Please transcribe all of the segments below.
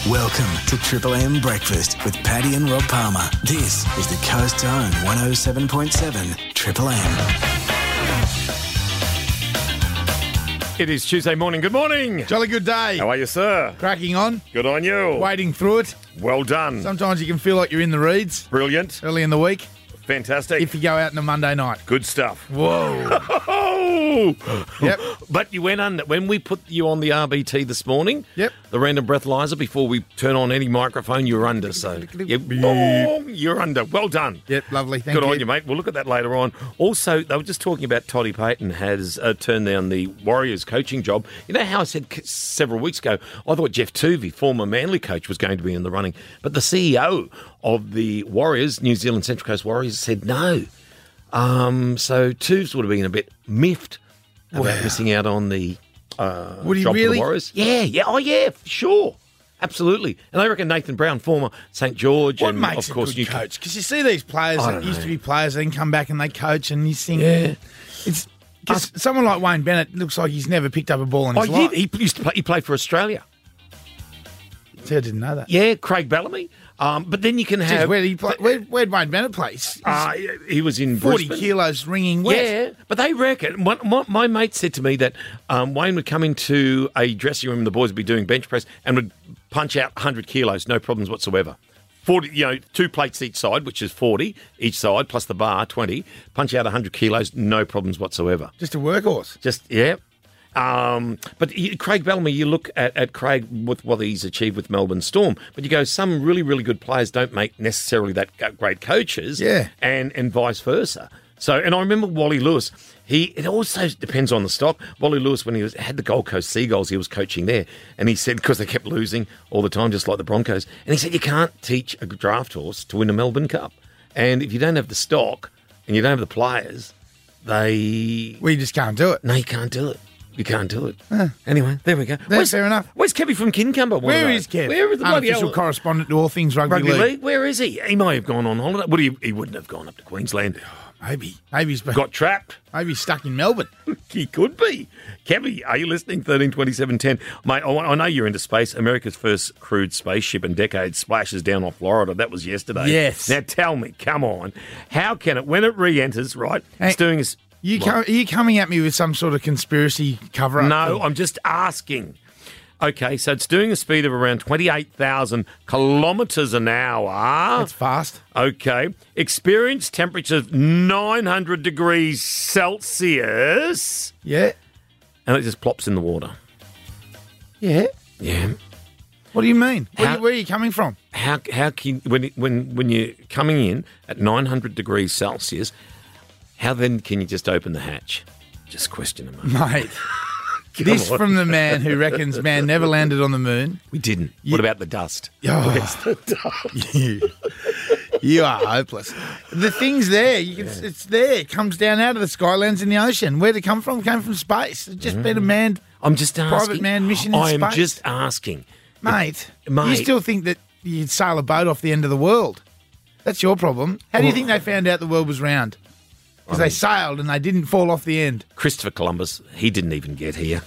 Welcome to Triple M Breakfast with Paddy and Rob Palmer. This is the Coast Zone 107.7 Triple M. It is Tuesday morning. Good morning. Jolly good day. How are you, sir? Cracking on. Good on you. Wading through it. Well done. Sometimes you can feel like you're in the reeds Brilliant. early in the week Fantastic. if you go out on a Monday night. Good stuff. Whoa. Oh! Yep. But you went under. When we put you on the RBT this morning, Yep. the random breathalyzer, before we turn on any microphone, you're under. So you're under. Well done. Yep, lovely. Thank Good you. on you, mate. We'll look at that later on. Also, they were just talking about Toddy Payton has turned down the Warriors coaching job. You know how I said several weeks ago, I thought Jeff Tuvey, former Manly coach, was going to be in the running. But the CEO of the Warriors, New Zealand Central Coast Warriors, said no. So Tuvs would have been a bit miffed about missing out on the Would he job for really? the Warriors. Yeah. Oh, yeah, sure. Absolutely. And I reckon Nathan Brown, former St. George, What and makes of course a good coach? Because you see these players I that don't used know. to be players, they can come back and they coach and you think, Yeah. it's because someone like Wayne Bennett looks like he's never picked up a ball in his life. He used to play. He played for Australia. See, I didn't know that. Yeah, Craig Bellamy. But then you can Jeez, have. where did he play? Where'd Wayne Bennett play? He's He was in 40 Brisbane. kilos ringing wet. Yeah, but they reckon. My mate said to me that Wayne would come into a dressing room and the boys would be doing bench press and would punch out 100 kilos, no problems whatsoever. 40, 2 plates each side, which is 40 each side, plus the bar, 20. Punch out 100 kilos, no problems whatsoever. Just a workhorse. Yeah. Craig Bellamy, you look at Craig with what he's achieved with Melbourne Storm, but you go, some really, really good players don't make necessarily that great coaches, Yeah. and vice versa. So, and I remember Wally Lewis. It also depends on the stock. Wally Lewis, when he had the Gold Coast Seagulls, he was coaching there, and he said because they kept losing all the time, just like the Broncos, and he said you can't teach a draft horse to win a Melbourne Cup, and if you don't have the stock and you don't have the players, We just can't do it. no, you can't do it. You can't do it. Anyway, there we go. Fair enough. Where's Kevy from Kincumber? Where is Kev? Where is the bloody Unofficial hell? correspondent to all things rugby Rugby league. league? Where is he? He might have gone on holiday. Would he wouldn't have gone up to Queensland. Maybe he's Got trapped. maybe he's stuck in Melbourne. He could be. Kevy, are you listening? 132710. Mate, I know you're into space. America's first crewed spaceship in decades splashes down off Florida. That was yesterday. Yes. Now tell me, come on, how can it, when it re-enters, right, Hey, it's doing this... Are you coming at me with some sort of conspiracy cover-up? No, I'm just asking. Okay, so it's doing a speed of around 28,000 kilometres an hour. That's fast. Okay. Experience temperature of 900 degrees Celsius. Yeah. And it just plops in the water. Yeah. Yeah. What do you mean? How- Where are you coming from? How can, when you're coming in at 900 degrees Celsius, how then can you just open the hatch? Just question a moment. Mate, this on. from the man who reckons man never landed on the moon. We didn't. What about the dust? Oh, Where's the dust? you are hopeless. The thing's there. It's there. It comes down out of the sky, lands in the ocean. Where'd it come from? It came from space. It's just been a manned, I'm just asking. private manned mission in I'm space. just asking. Mate, Mate. you still think that you'd sail a boat off the end of the world. That's your problem. How do you think they found out the world was round? Because they sailed and they didn't fall off the end. Christopher Columbus, he didn't even get here.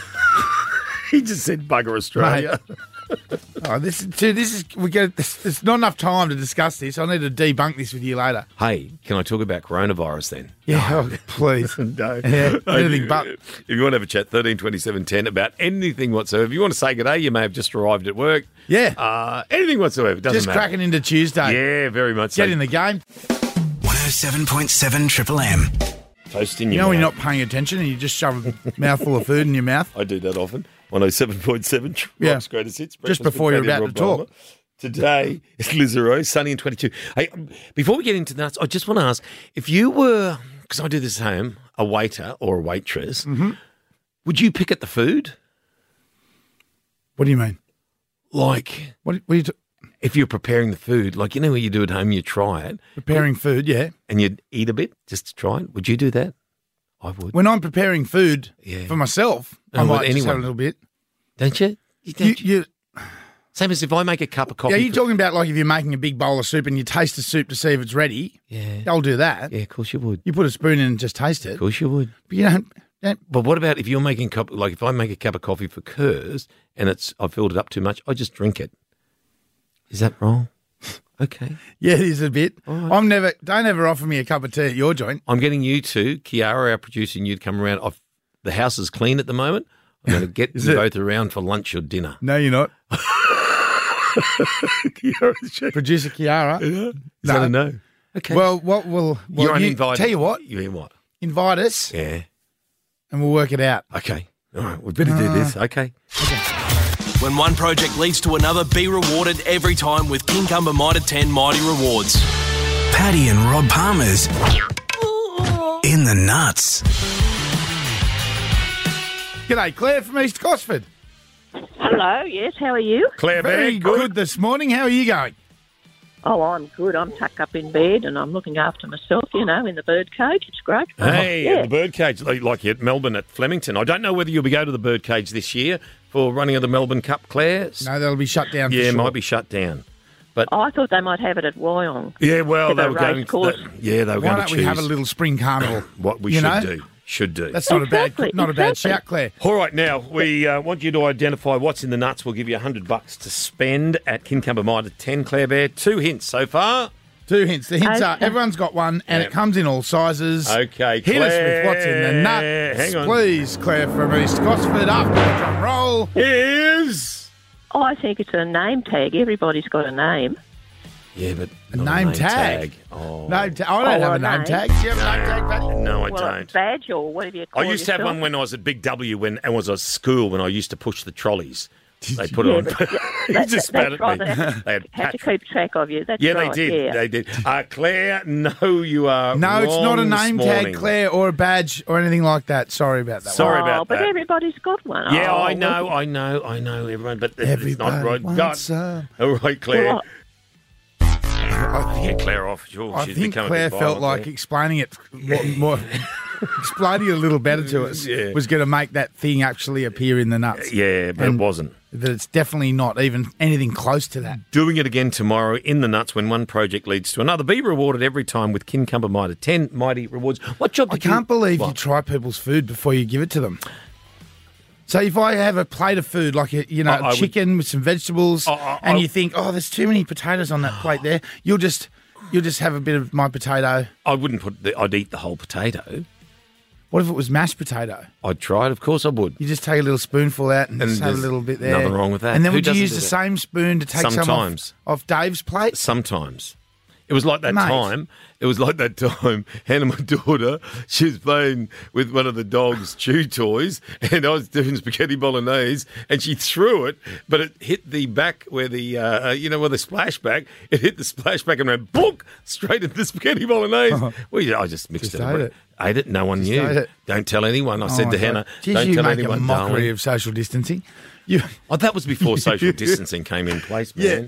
He just said bugger Australia. Oh, there's not enough time to discuss this. I need to debunk this with you later. Hey, can I talk about coronavirus then? Yeah, please. No. Yeah, anything but. If you want to have a chat, 132710 about anything whatsoever. If you want to say good day, you may have just arrived at work. Yeah. Anything whatsoever. Doesn't Just matter. cracking into Tuesday. Yeah, very much so. Get in the game. 107.7 Triple M. Toast in You your know when you're mouth. not paying attention and you just shove a mouthful of food in your mouth? I do that often. 107.7 Yeah. Rock's Greatest Hits. Just Breakfast before with you're Paddy and about to Rob talk. Palmer. Today is Lizero, sunny and 22. Hey, before we get into that, I just want to ask, if you were, because I do this at home, a waiter or a waitress, would you pick at the food? What do you mean? Like, What are you if you're preparing the food, like, you know, when you do at home, you try it preparing food? Yeah. and you'd eat a bit just to try it. Would you do that? I would. When I'm preparing food Yeah. for myself, I And with might just have anyone. a little bit. Don't you? You, Same as if I make a cup of coffee. yeah, you're talking about like if you're making a big bowl of soup and you taste the soup to see if it's ready. Yeah. I'll do that. Yeah, of course you would. You put a spoon in and just taste it. Of course you would. But you don't But what about if you're making like if I make a cup of coffee for Kurz and I've filled it up too much, I just drink it. Is that wrong? Okay. Yeah, it is a bit. right. Don't ever offer me a cup of tea at your joint. I'm getting you two, Kiara, our producer, and you to come around. The house is clean at the moment. I'm going to get you both around for lunch or dinner. No, you're not. Producer Kiara. Is that a no? Okay. Well, what will You're uninvited. Tell you what. You mean what? Invite us Yeah. and we'll work it out. Okay. All right. We better do this. Okay. When one project leads to another, be rewarded every time with Kincumber Mitre 10 Mighty Rewards. Paddy and Rob Palmer's In the Nuts. G'day, Claire from East Gosford. Hello, yes, how are you? Claire, Very good this morning. How are you going? Oh, I'm good. I'm tucked up in bed and I'm looking after myself, in the birdcage. It's great. Hey, yeah. the birdcage, like at Melbourne at Flemington. I don't know whether you'll be going to the birdcage this year for running of the Melbourne Cup, Claire. No, that'll be shut down. Yeah, for it sure. might be shut down. Oh, I thought they might have it at Wyong. Yeah, well, To they the were going. race course. They were Why going to don't choose we have a little spring carnival? what we you should know? do. Should do. That's not Exactly, a bad exactly. shout, Claire. All right, now we want you to identify what's in the nuts. We'll give you $100 to spend at Kincumber Mitre 10, Claire Bear. 2 hints so far. 2 hints. The hints are Okay. everyone's got one, and Yeah. it comes in all sizes. Okay, Hit us with what's in the nuts, Hang on. please, Claire from East Gosford. After the drum roll. Is Oh, I think it's a name tag. Everybody's got a name. yeah, but A not name tag. Oh, I don't have Oh, a name no. tag. Do you have a name tag, Paddy? no, I Well, a don't. badge or whatever you call I used to have yourself. one when I was at Big W when I was at school when I used to push the trolleys. They put Yeah, it on. but You just spat that's at right. me. They They had have to Patrick. keep track of you. That's Yeah, right. they did. Yeah. They did. Claire, no, you are No, it's not a wrong this name morning. tag, Claire, or a badge or anything like that. Sorry about that. Sorry one. about but that. everybody's got one. Yeah, Oh, I know, everyone, but it's Everybody not right. wants some. All right, Claire. Well, Get Claire off. Sure, I she's think become a Claire bit felt violent like there. explaining it more explaining it a little better to us Yeah. was going to make that thing actually appear in the nuts. Yeah, but And it wasn't. That it's definitely not even anything close to that. Doing it again tomorrow in the nuts when one project leads to another. Be rewarded every time with Kincumber Mitre 10 Mighty Rewards. What job I did you... can't believe you What? try people's food before you give it to them. So if I have a plate of food, like I would- chicken with some vegetables, and I- you think, oh, there's too many potatoes on that plate there, you'll just have a bit of my potato. I wouldn't I'd eat the whole potato. What if it was mashed potato? I'd try it. Of course I would. You just take a little spoonful out and, And just have a there's little bit there. nothing wrong with that. And then Who would you doesn't use do the that? same spoon to take Sometimes. some off Dave's plate? Sometimes. It was like that Mate. time. It was like that time. Hannah, my daughter, she was playing with one of the dog's chew toys, and I was doing spaghetti bolognese, and she threw it, but it hit the back where the where the splashback. It hit the splashback and went book straight into the spaghetti bolognese. Well, I just mixed Just it. ate it. Ate it. No one knew. ate it. Don't tell anyone. I said Oh, to my Hannah, God. Geez, don't you tell make anyone, a mockery darling. of social distancing. You, Oh, that was before social distancing came in place, man.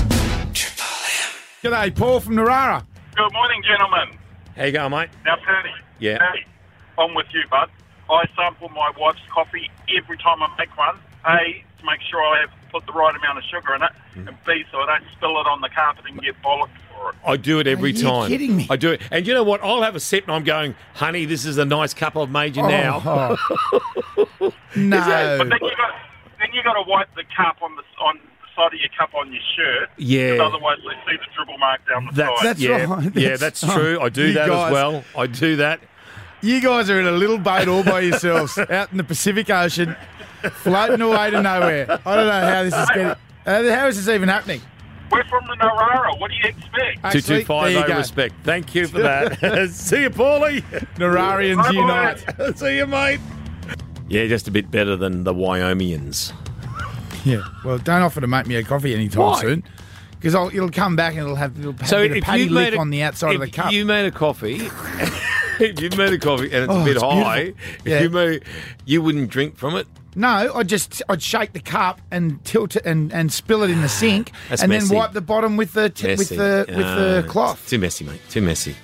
G'day, Paul from Narara. Good morning, gentlemen. How you going, mate? Now, Paddy. Yeah. Paddy, I'm with you, bud. I sample my wife's coffee every time I make one. A, to make sure I have put the right amount of sugar in it, and B, so I don't spill it on the carpet and get bollocked for it. I do it every Are you time. kidding me? I do it. And you know what? I'll have a sip and I'm going, honey, this is a nice cup I've made you now. Oh. No. But then you got to wipe the cup on the side of your cup on your shirt. Yeah. 'Cause otherwise, they see the dribble mark down the That's, side. That's yeah, right. yeah, that's true. I do You that guys- as well. I do that. You guys are in a little boat all by yourselves out in the Pacific Ocean, floating away to nowhere. I don't know how this is getting. How is this even happening? We're from the Narara. What do you expect? Actually, there you 2250 go. respect. Thank you for that. See you, Paulie. Nararians Bye, unite. See you, mate. Yeah, just a bit better than the Wyomingians. Yeah. Well, don't offer to make me a coffee anytime Why? soon, because it'll come back and it'll have a bit of if patty you lick made on the outside of the if cup. you made a coffee, if you made a coffee and it's Oh, a bit it's high, beautiful. Yeah. you wouldn't drink from it. No, I'd shake the cup and tilt it and spill it in the sink, That's and messy. then wipe the bottom with the Messy. with the cloth. Too messy, mate. Too messy.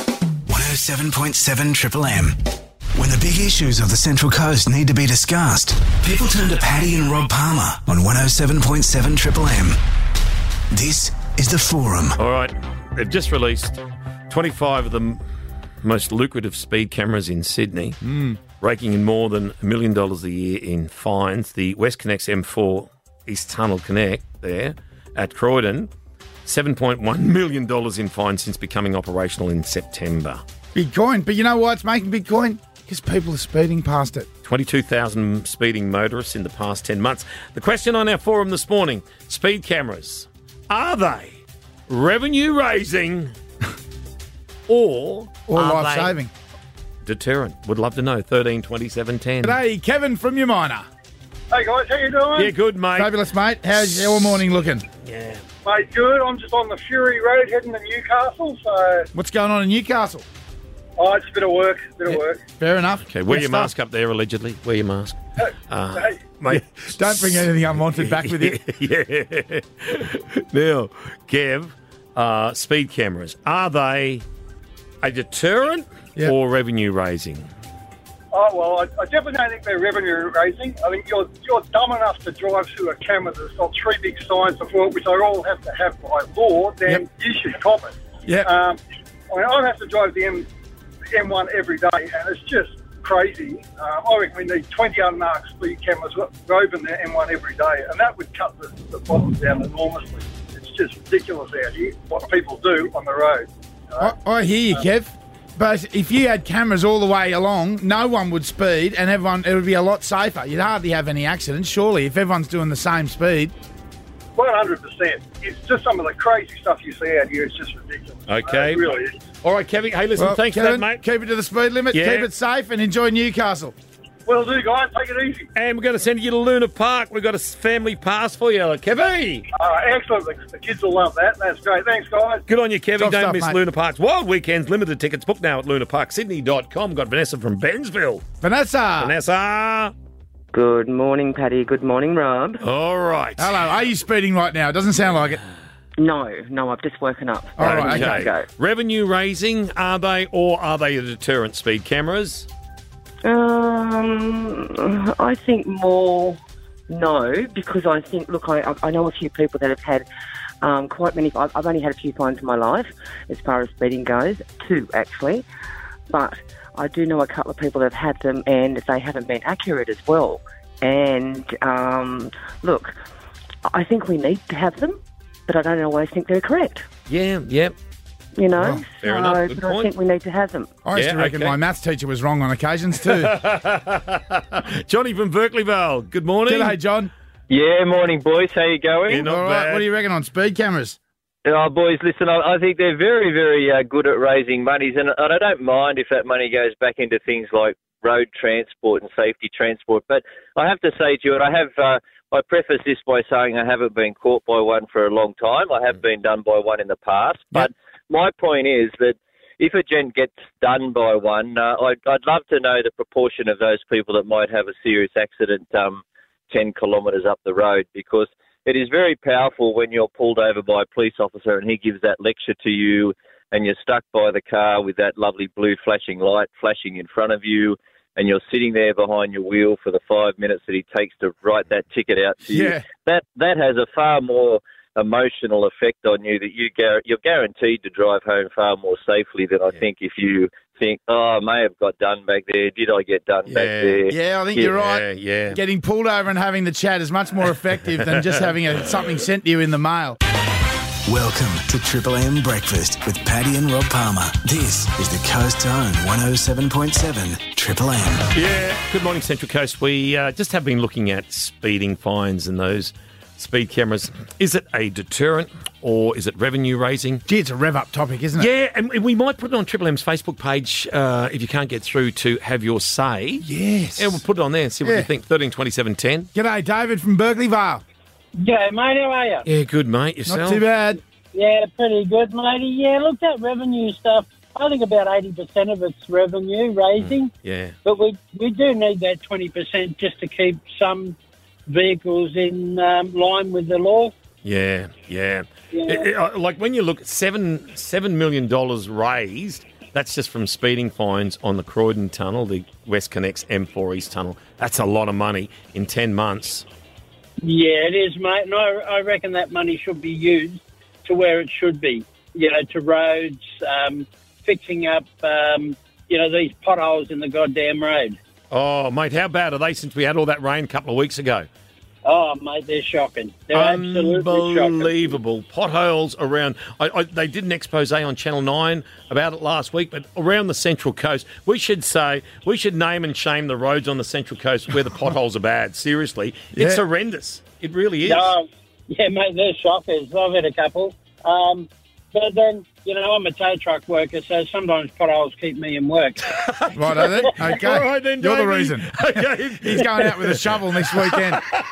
107.7 Triple M. When the big issues of the Central Coast need to be discussed, people turn to Paddy and Rob Palmer on 107.7 Triple M. This is The Forum. All right, they've just released 25 of the most lucrative speed cameras in Sydney, raking in more than $1 million a year in fines. The WestConnex M4 East Tunnel Connect there, at Croydon. $7.1 million in fines since becoming operational in September. Big coin. But you know why it's making big coin? Because people are speeding past it. 22,000 speeding motorists in the past 10 months. The question on our forum this morning, speed cameras, are they revenue raising or are life they saving? deterrent? Would love to know. 13 27 10. G'day, Kevin from Umina. Hey guys, how you doing? Yeah, good, mate. Fabulous, mate. How's your morning looking? Yeah. Mate, good. I'm just on the Fury Road heading to Newcastle, so What's going on in Newcastle? it's a bit of work, Fair enough. Okay, wear Good your stuff. mask up there, allegedly. Wear your mask. Hey, Mate. Don't bring anything unwanted back with you. Yeah. Now, Kev, speed cameras, are they a deterrent Yeah. or revenue raising? I definitely don't think they're revenue raising. I think you're dumb enough to drive through a camera that's got three big signs before it, which they all have to have by law, then you should cop it. Yeah. I have to drive the M1 every day, and it's just crazy. I reckon we need 20 unmarked speed cameras roving the M1 every day, and that would cut the problems down enormously. It's just ridiculous out here what people do on the road. I hear you, Kev. But if you had cameras all the way along, no one would speed and it would be a lot safer. You'd hardly have any accidents, surely, if everyone's doing the same speed. 100%. It's just some of the crazy stuff you see out here. It's just ridiculous. Okay. It really is. All right, Kevin. Hey, listen, Well, thanks Kevin, for that, mate. keep it to the speed limit, Yeah. keep it safe, and enjoy Newcastle. Will do, guys. Take it easy. And we're going to send you to Luna Park. We've got a family pass for you, Kevin. Excellent. The kids will love that. That's great. Thanks, guys. Good on you, Kevin. Top Don't stuff, miss mate. Luna Park's Wild Weekends. Limited tickets booked now at lunaparksydney.com. Got Vanessa from Bensville. Vanessa. Vanessa. Good morning, Paddy. Good morning, Rob. All right. Hello. Are you speeding right now? It doesn't sound like it. No, I've just woken up. All right, Okay. Go. Revenue raising, are they, or are they a deterrent, speed cameras? I think more no, because I think, look, I know a few people that have had quite many. I've only had a few fines in my life as far as speeding goes, 2 actually, but I do know a couple of people that have had them and they haven't been accurate as well. And look, I think we need to have them, but I don't always think they're correct. Yeah, yep. You know, Oh, fair enough. Good but I point. think we need to have them. I used Yeah, to reckon okay. my maths teacher was wrong on occasions too. Johnny from Berkeleyville. Good morning. G'day, John. Yeah, morning, boys. How you going? Yeah, not All right, bad. what do you reckon on speed cameras? Oh, boys, listen, I think they're very, very good at raising monies, and I don't mind if that money goes back into things like road transport and safety transport. But I have to say to you, and I preface this by saying I haven't been caught by one for a long time. I have been done by one in the past. But my point is that if a gent gets done by one, I'd love to know the proportion of those people that might have a serious accident 10 kilometres up the road, because it is very powerful when you're pulled over by a police officer and he gives that lecture to you and you're stuck by the car with that lovely blue flashing light flashing in front of you, and you're sitting there behind your wheel for the 5 minutes that he takes to write that ticket out to you. Yeah. That has a far more emotional effect on you, that you're guaranteed to drive home far more safely than I think if you think, oh, I may have got done back there. Did I get done back there? Yeah, I think you're right. Yeah. Getting pulled over and having the chat is much more effective than just having something sent to you in the mail. Welcome to Triple M Breakfast with Paddy and Rob Palmer. This is the Coast Zone 107.7 Triple M. Yeah. Good morning, Central Coast. We just have been looking at speeding fines and those speed cameras. Is it a deterrent or is it revenue raising? Gee, it's a rev-up topic, isn't it? Yeah, and we might put it on Triple M's Facebook page if you can't get through to have your say. Yes. Yeah, we'll put it on there and see what Yeah. you think. 13 27 10. G'day, David from Berkeley Vale. Yeah, mate, how are you? Yeah, good, mate. Yourself? Not too bad. Yeah, pretty good, matey. Yeah, look, that revenue stuff, I think about 80% of it's revenue raising, Yeah. but we do need that 20% just to keep some vehicles in line with the law. Yeah. Like when you look at $7 million raised, that's just from speeding fines on the Croydon Tunnel, the WestConnex M4 East Tunnel. That's a lot of money in 10 months. Yeah, it is, mate, and I reckon that money should be used to where it should be, you know, to roads, fixing up, these potholes in the goddamn road. Oh, mate, how bad are they since we had all that rain a couple of weeks ago? Oh, mate, they're shocking. They're absolutely shocking. Unbelievable. Potholes around. They did an expose on Channel 9 about it last week, but around the Central Coast, we should name and shame the roads on the Central Coast where the potholes are bad. Seriously. It's horrendous. It really is. Yeah, mate, they're shockers. I've had a couple. But then, I'm a tow truck worker, so sometimes potholes keep me in work. Right, are they? Okay. All right, then, You're the Davey. reason. Okay. He's going out with a shovel this weekend.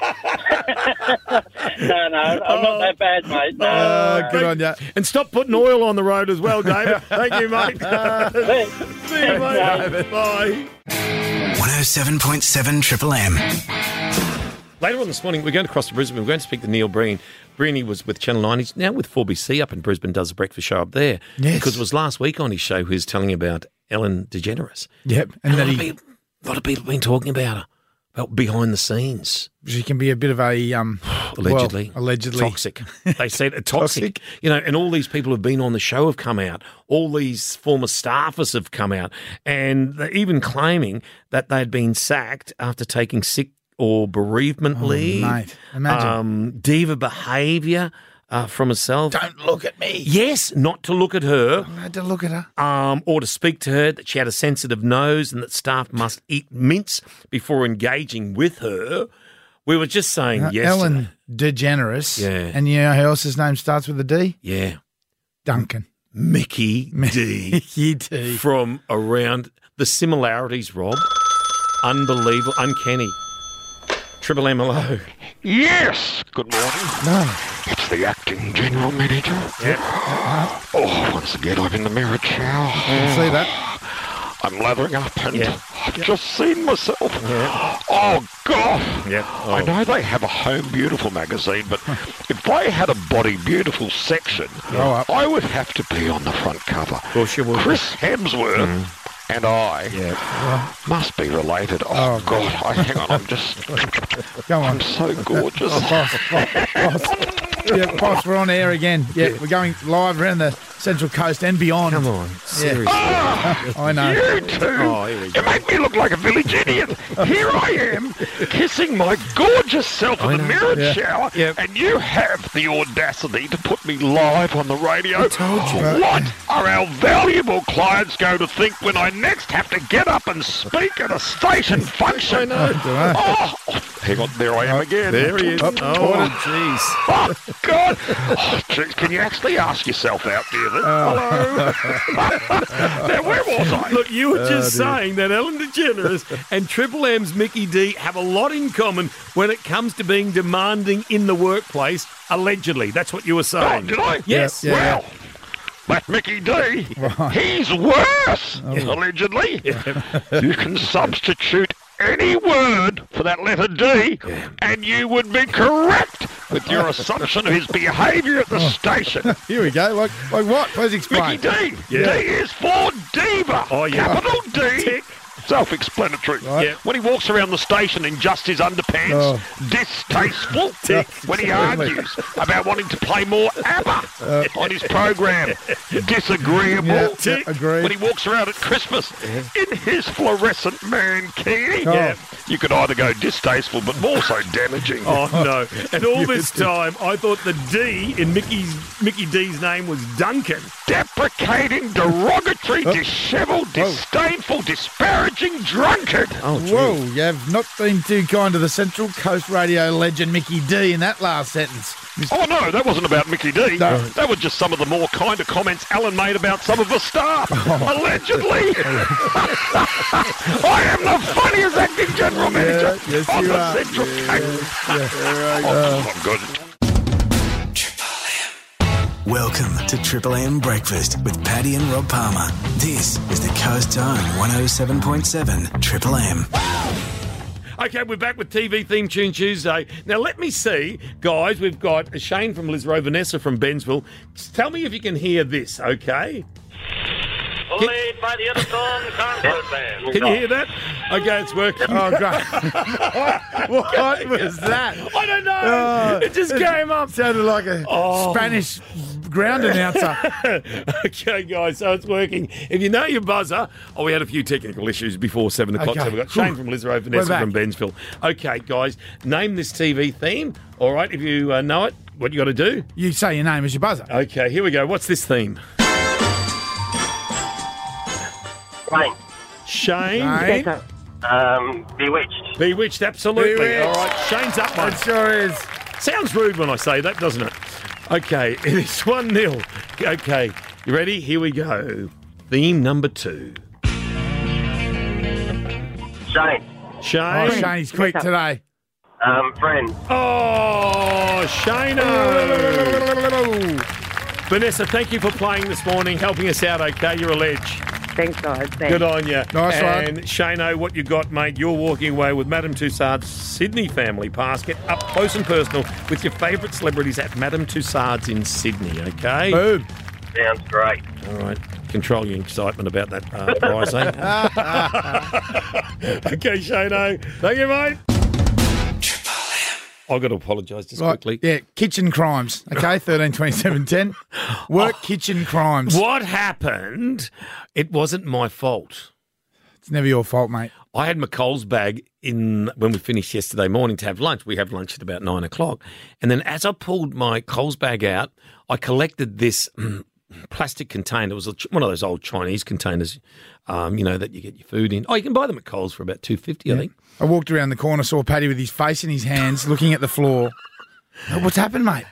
No, I'm not that bad, mate. No. Good on you. And stop putting oil on the road as well, David. Thank you, mate. See you, mate. Bye. 107.7 Triple M. Later on this morning, we're going across to Brisbane. We're going to speak to Neil Breen. Breen, he was with Channel 9. He's now with 4BC up in Brisbane, does the breakfast show up there. Yes. Because it was last week on his show he was telling about Ellen DeGeneres. Yep. And And a that lot of people have been talking about her, about behind the scenes. she can be a bit of a... Allegedly. allegedly. Toxic. They said toxic. And all these people who've been on the show have come out. All these former staffers have come out. And they're even claiming that they'd been sacked after taking sick or bereavement leave. Mate, imagine. Diva behaviour from herself. Don't look at me. Yes, not to look at her. I had to look at her. Or to speak to her, that she had a sensitive nose and that staff must eat mince before engaging with her. We were just saying yesterday. Ellen DeGeneres. Yeah. And you know who else's name starts with a D? Yeah. Duncan. Mickey D. Mickey D. From around the similarities, Rob. Unbelievable. Uncanny. Triple M, hello. Yes, good morning. No. It's the acting general manager. Yeah. Oh, once again, I'm in the mirror shower. See that? I'm lathering up and I've just seen myself. Yeah. Oh, God. Yeah. I know they have a Home Beautiful magazine, but if they had a Body Beautiful section, I would have to be on the front cover. Of course you would. Chris Hemsworth and I must be related. Oh, God. Hang on, I'm just... Go on. I'm so gorgeous. Boss. Yeah, boss, we're on air again. Yeah, we're going live around the Central Coast and beyond. Come on, seriously. I know. You two, you make me look like a village idiot. Here I am, kissing my gorgeous self in the mirrored shower, and you have the audacity to put me live on the radio. I told you. What are our valuable clients going to think when I next have to get up and speak at a station function? I know. Oh, hang on, there I am again. There he is. Oh, jeez. Oh, God. Oh, geez, can you actually ask yourself out, David? Hello? Now, where was I? Look, you were just saying that Ellen DeGeneres and Triple M's Mickey D have a lot in common when it comes to being demanding in the workplace, allegedly. That's what you were saying. Oh, did I? Yes. Well, that Mickey D, he's worse, allegedly. You can substitute any word for that letter D, and you would be correct with your assumption of his behaviour at the station. Here we go. Like what? Please explain. Mickey D. D is for diva. Oh, yeah. Capital D. Tick. Self-explanatory. Right. When he walks around the station in just his underpants, distasteful. When he argues about wanting to play more ABBA on his program, disagreeable. Agreed. When he walks around at Christmas in his fluorescent mankini, you could either go distasteful but more so damaging. Oh, no. And all this time, I thought the D in Mickey D's name was Duncan. Deprecating, derogatory, dishevelled, disdainful, disparaging drunkard. Oh, whoa, you have not been too kind to the Central Coast radio legend Mickey D in that last sentence. Oh, no, that wasn't about Mickey D. No. That was just some of the more kinder comments Alan made about some of the staff. Allegedly. I am the funniest acting general manager yes, on you the are. Central Coast. I'm good. Welcome to Triple M Breakfast with Paddy and Rob Palmer. This is the Coast Own 107.7 Triple M. Okay, we're back with TV Theme Tune Tuesday. Now, let me see, guys, we've got Shane from Lisrow, Vanessa from Bensville. Tell me if you can hear this, okay? played by the Edison Concert Band. Can you hear that? Okay, it's working. Oh, great. What was that? I don't know. It just came up. Sounded like a Spanish ground announcer. Okay, guys, so it's working. If you know your buzzer, we had a few technical issues before 7 o'clock, Okay. so we've got Shane from Lisarow, Vanessa back. from Bensville. Okay, guys, name this TV theme. All right, if you know it, what you got to do? You say your name as your buzzer. Okay, here we go. What's this theme? Right. Shane? Bewitched. Bewitched, absolutely. Bewitched. All right, Shane's up, mate. It sure is. Sounds rude when I say that, doesn't it? Okay, it is 1-0. Okay, you ready? Here we go. Theme number 2. Shane. Shane? Oh, Shane's quick today. Friend. Oh, Shano! Vanessa, thank you for playing this morning, helping us out, okay? You're a ledge. Thanks, guys. Thanks. Good on you. Nice one. And Shano, what you got, mate? You're walking away with Madame Tussauds Sydney Family Pass. Get up close and personal with your favourite celebrities at Madame Tussauds in Sydney, okay? Boom. Sounds great. All right. Control your excitement about that prize, eh? Okay, Shano. Thank you, mate. I've got to apologise just quickly. Yeah, kitchen crimes. Okay, 13/27/10. Work kitchen crimes. What happened? It wasn't my fault. It's never your fault, mate. I had my Coles bag in when we finished yesterday morning to have lunch. We have lunch at about 9 o'clock. And then as I pulled my Coles bag out, I collected this plastic container. It was one of those old Chinese containers, that you get your food in. Oh, you can buy them at Coles for about $2.50, I think. I walked around the corner, saw Paddy with his face in his hands, looking at the floor. What's happened, mate?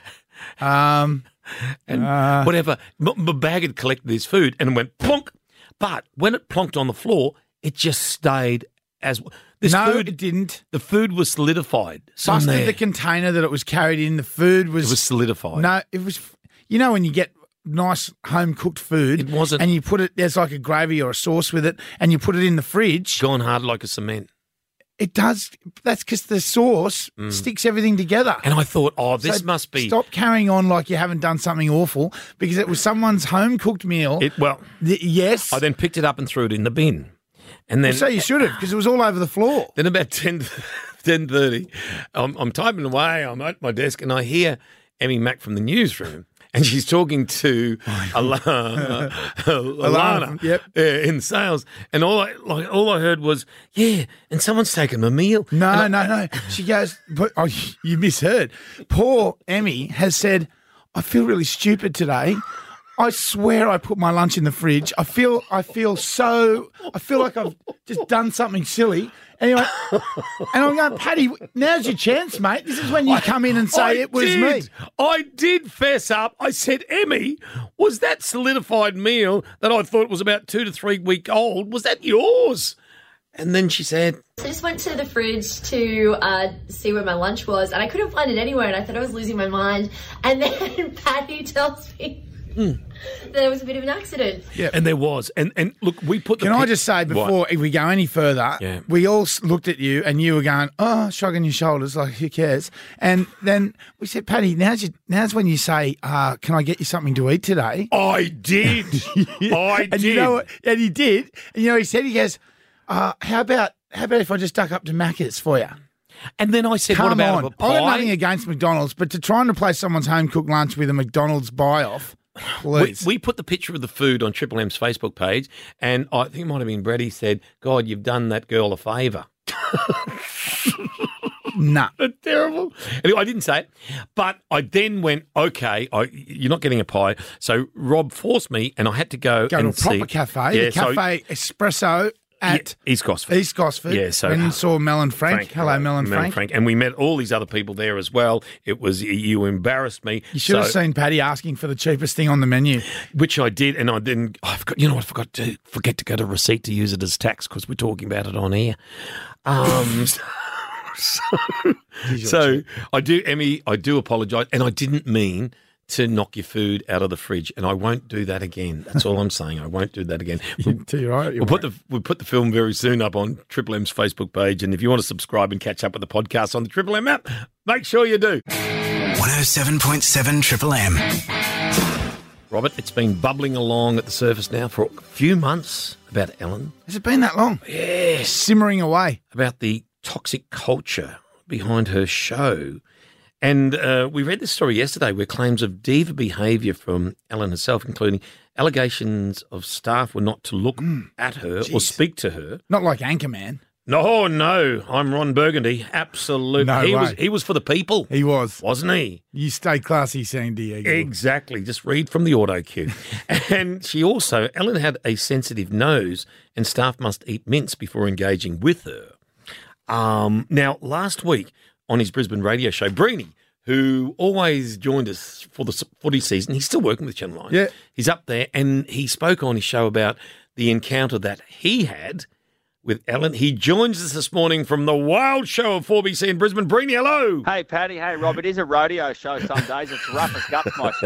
Whatever. My bag had collected this food and it went plonk. But when it plonked on the floor, it just stayed as food. It didn't. The food was solidified. Busted the container that it was carried in. The food was... It was solidified. No, it was... You know when you get nice home-cooked food... It wasn't... And you put it... There's like a gravy or a sauce with it, and you put it in the fridge... Gone hard like a cement. It does. That's because the sauce sticks everything together. And I thought, this must be... Stop carrying on like you haven't done something awful because it was someone's home-cooked meal. Yes. I then picked it up and threw it in the bin. And then, so you should have because it was all over the floor. Then about 10:30, I'm typing away. I'm at my desk and I hear Emmy Mack from the newsroom. And she's talking to Alana in sales. And all I heard was, yeah, and someone's taken my meal. No. She goes, you misheard. Poor Emmy has said, I feel really stupid today. I swear I put my lunch in the fridge. I feel like I've just done something silly. Anyway, and I'm going, Paddy, now's your chance, mate. This is when you come in and say it was me. I did fess up. I said, Emmy, was that solidified meal that I thought was about 2 to 3 week old, was that yours? And then she said... I just went to the fridge to see where my lunch was, and I couldn't find it anywhere, and I thought I was losing my mind. And then Paddy tells me... There was a bit of an accident. Yeah, and there was. And look, we put the... Can I just say, before if we go any further, we all looked at you and you were going, shrugging your shoulders, like, who cares? And then we said, Paddy, now's when you say, can I get you something to eat today? I did. I did. You know what? And he did. And he said, he goes, how about if I just duck up to Macca's for you? And then I said, what about a pie? I've got nothing against McDonald's, but to try and replace someone's home-cooked lunch with a McDonald's buy-off... We put the picture of the food on Triple M's Facebook page, and I think it might have been Brady said, God, you've done that girl a favour. Nah. Terrible. Anyway, I didn't say it, but I then went, okay, you're not getting a pie. So Rob forced me, and I had to go to a proper cafe, the Cafe Espresso at East Gosford. East Gosford. Yeah, so when you saw Mel and Frank. Hello, Mel and Frank. And we met all these other people there as well. It was, you embarrassed me. You should have seen Paddy asking for the cheapest thing on the menu. Which I did, and I forgot to go to receipt to use it as tax because we're talking about it on air. So I do, Emmy, I do apologise, and I didn't mean to knock your food out of the fridge, and I won't do that again. That's all I'm saying. I won't do that again. We'll put the film very soon up on Triple M's Facebook page, and if you want to subscribe and catch up with the podcast on the Triple M app, make sure you do. 107.7 Triple M. Robert, it's been bubbling along at the surface now for a few months about Ellen. Has it been that long? Yes. Simmering away. About the toxic culture behind her show. And we read this story yesterday where claims of diva behaviour from Ellen herself, including allegations of staff were not to look at her or speak to her. Not like Anchorman. No, I'm Ron Burgundy. Absolutely. No He was for the people. He was. Wasn't he? You stay classy, San Diego. Exactly. Just read from the auto cue. And Ellen had a sensitive nose and staff must eat mince before engaging with her. Now, last week on his Brisbane radio show, Breeny, who always joined us for the footy season, he's still working with Channel 9. Yeah. He's up there and he spoke on his show about the encounter that he had with Ellen. He joins us this morning from the wild show of 4BC in Brisbane. Breeny, hello. Hey, Paddy. Hey, Rob. It is a rodeo show some days. It's rough as guts, my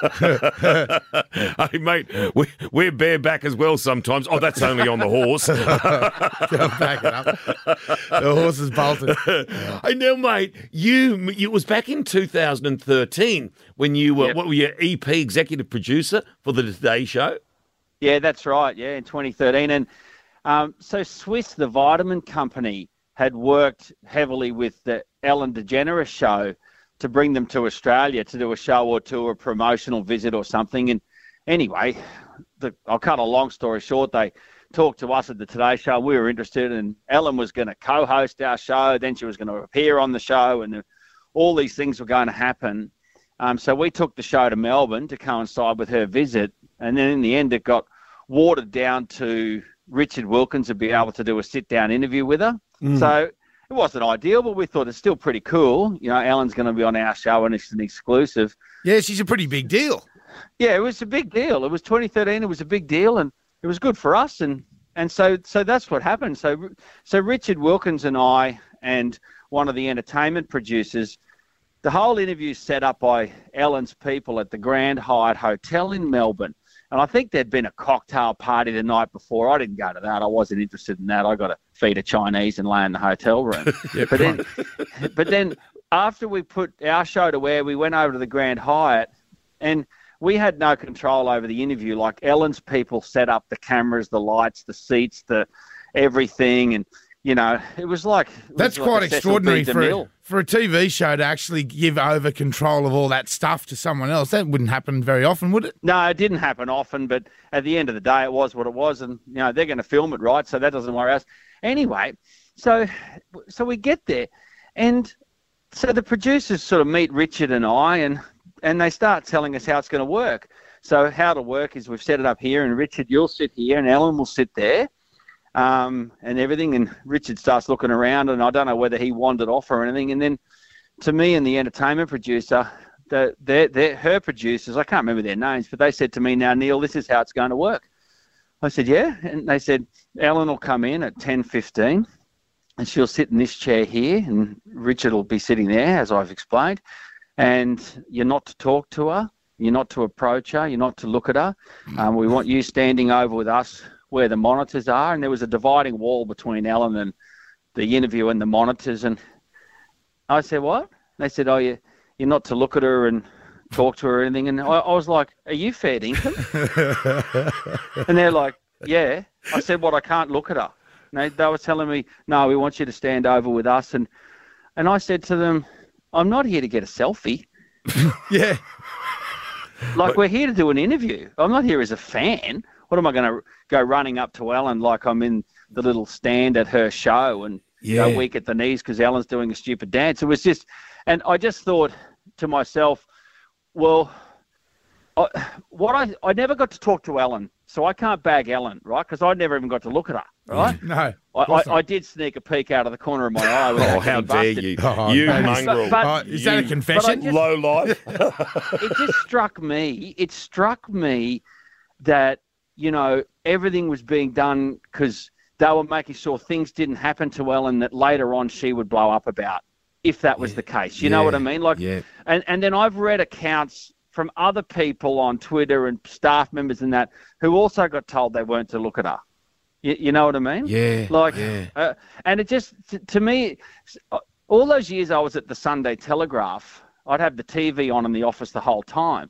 show. Hey, mate, we're bareback as well sometimes. Oh, that's only on the horse. Back it up. The horse is bolted. Hey, now, mate, it was back in 2013 when you were, what were you, EP executive producer for the Today Show? Yeah, that's right. Yeah, in 2013. And so Swiss, the vitamin company, had worked heavily with the Ellen DeGeneres show to bring them to Australia to do a show or two, a promotional visit or something. And anyway, I'll cut a long story short. They talked to us at the Today Show. We were interested, and Ellen was going to co-host our show. Then she was going to appear on the show, and all these things were going to happen. So we took the show to Melbourne to coincide with her visit. And then in the end, it got watered down to Richard Wilkins would be able to do a sit-down interview with her. So it wasn't ideal, but we thought it's still pretty cool. You know, Ellen's going to be on our show and it's an exclusive. Yeah, she's a pretty big deal. Yeah, it was a big deal. It was 2013. It was a big deal, and it was good for us. And so that's what happened. So Richard Wilkins and I and one of the entertainment producers, the whole interview set up by Ellen's people at the Grand Hyatt Hotel in Melbourne. And I think there'd been a cocktail party the night before. I didn't go to that. I wasn't interested in that. I got to feed a Chinese and lay in the hotel room. But then after we put our show to air, we went over to the Grand Hyatt and we had no control over the interview. Like Ellen's people set up the cameras, the lights, the seats, the everything. And, you know, it was like... That's quite extraordinary for a TV show to actually give over control of all that stuff to someone else. That wouldn't happen very often, would it? No, it didn't happen often, but at the end of the day, it was what it was, and, you know, they're going to film it, right? So that doesn't worry us. Anyway, so we get there, and so the producers sort of meet Richard and I, and they start telling us how it's going to work. So how it'll work is we've set it up here, and Richard, you'll sit here, and Ellen will sit there. And everything, and Richard starts looking around, and I don't know whether he wandered off or anything. And then to me and the entertainment producer, her producers, I can't remember their names, but they said to me, now, Neil, this is how it's going to work. I said, yeah. And they said, Ellen will come in at 10:15, and she'll sit in this chair here, and Richard will be sitting there, as I've explained. And you're not to talk to her. You're not to approach her. You're not to look at her. We want you standing over with us where the monitors are, and there was a dividing wall between Ellen and the interview and the monitors. And I said, what? They said, oh, you're not to look at her and talk to her or anything. And I was like, are you fair dinkum? And they're like, yeah. I said, what, I can't look at her? And they were telling me, no, we want you to stand over with us. And I said to them, I'm not here to get a selfie. Yeah. Like, we're here to do an interview. I'm not here as a fan. What am I going to go running up to Ellen like I'm in the little stand at her show and go weak at the knees because Ellen's doing a stupid dance? It was just, and I just thought to myself, well, I never got to talk to Ellen, so I can't bag Ellen, right? Because I never even got to look at her, right? No. I did sneak a peek out of the corner of my eye. Oh, how dare you. You mongrel. Is that a confession? Low life. It just struck me. It struck me that, you know, everything was being done because they were making sure things didn't happen to Ellen that later on she would blow up about, if that was the case. You know what I mean? Like, and then I've read accounts from other people on Twitter and staff members and that who also got told they weren't to look at her. You know what I mean? Yeah. Like, and it just, to me, all those years I was at the Sunday Telegraph, I'd have the TV on in the office the whole time.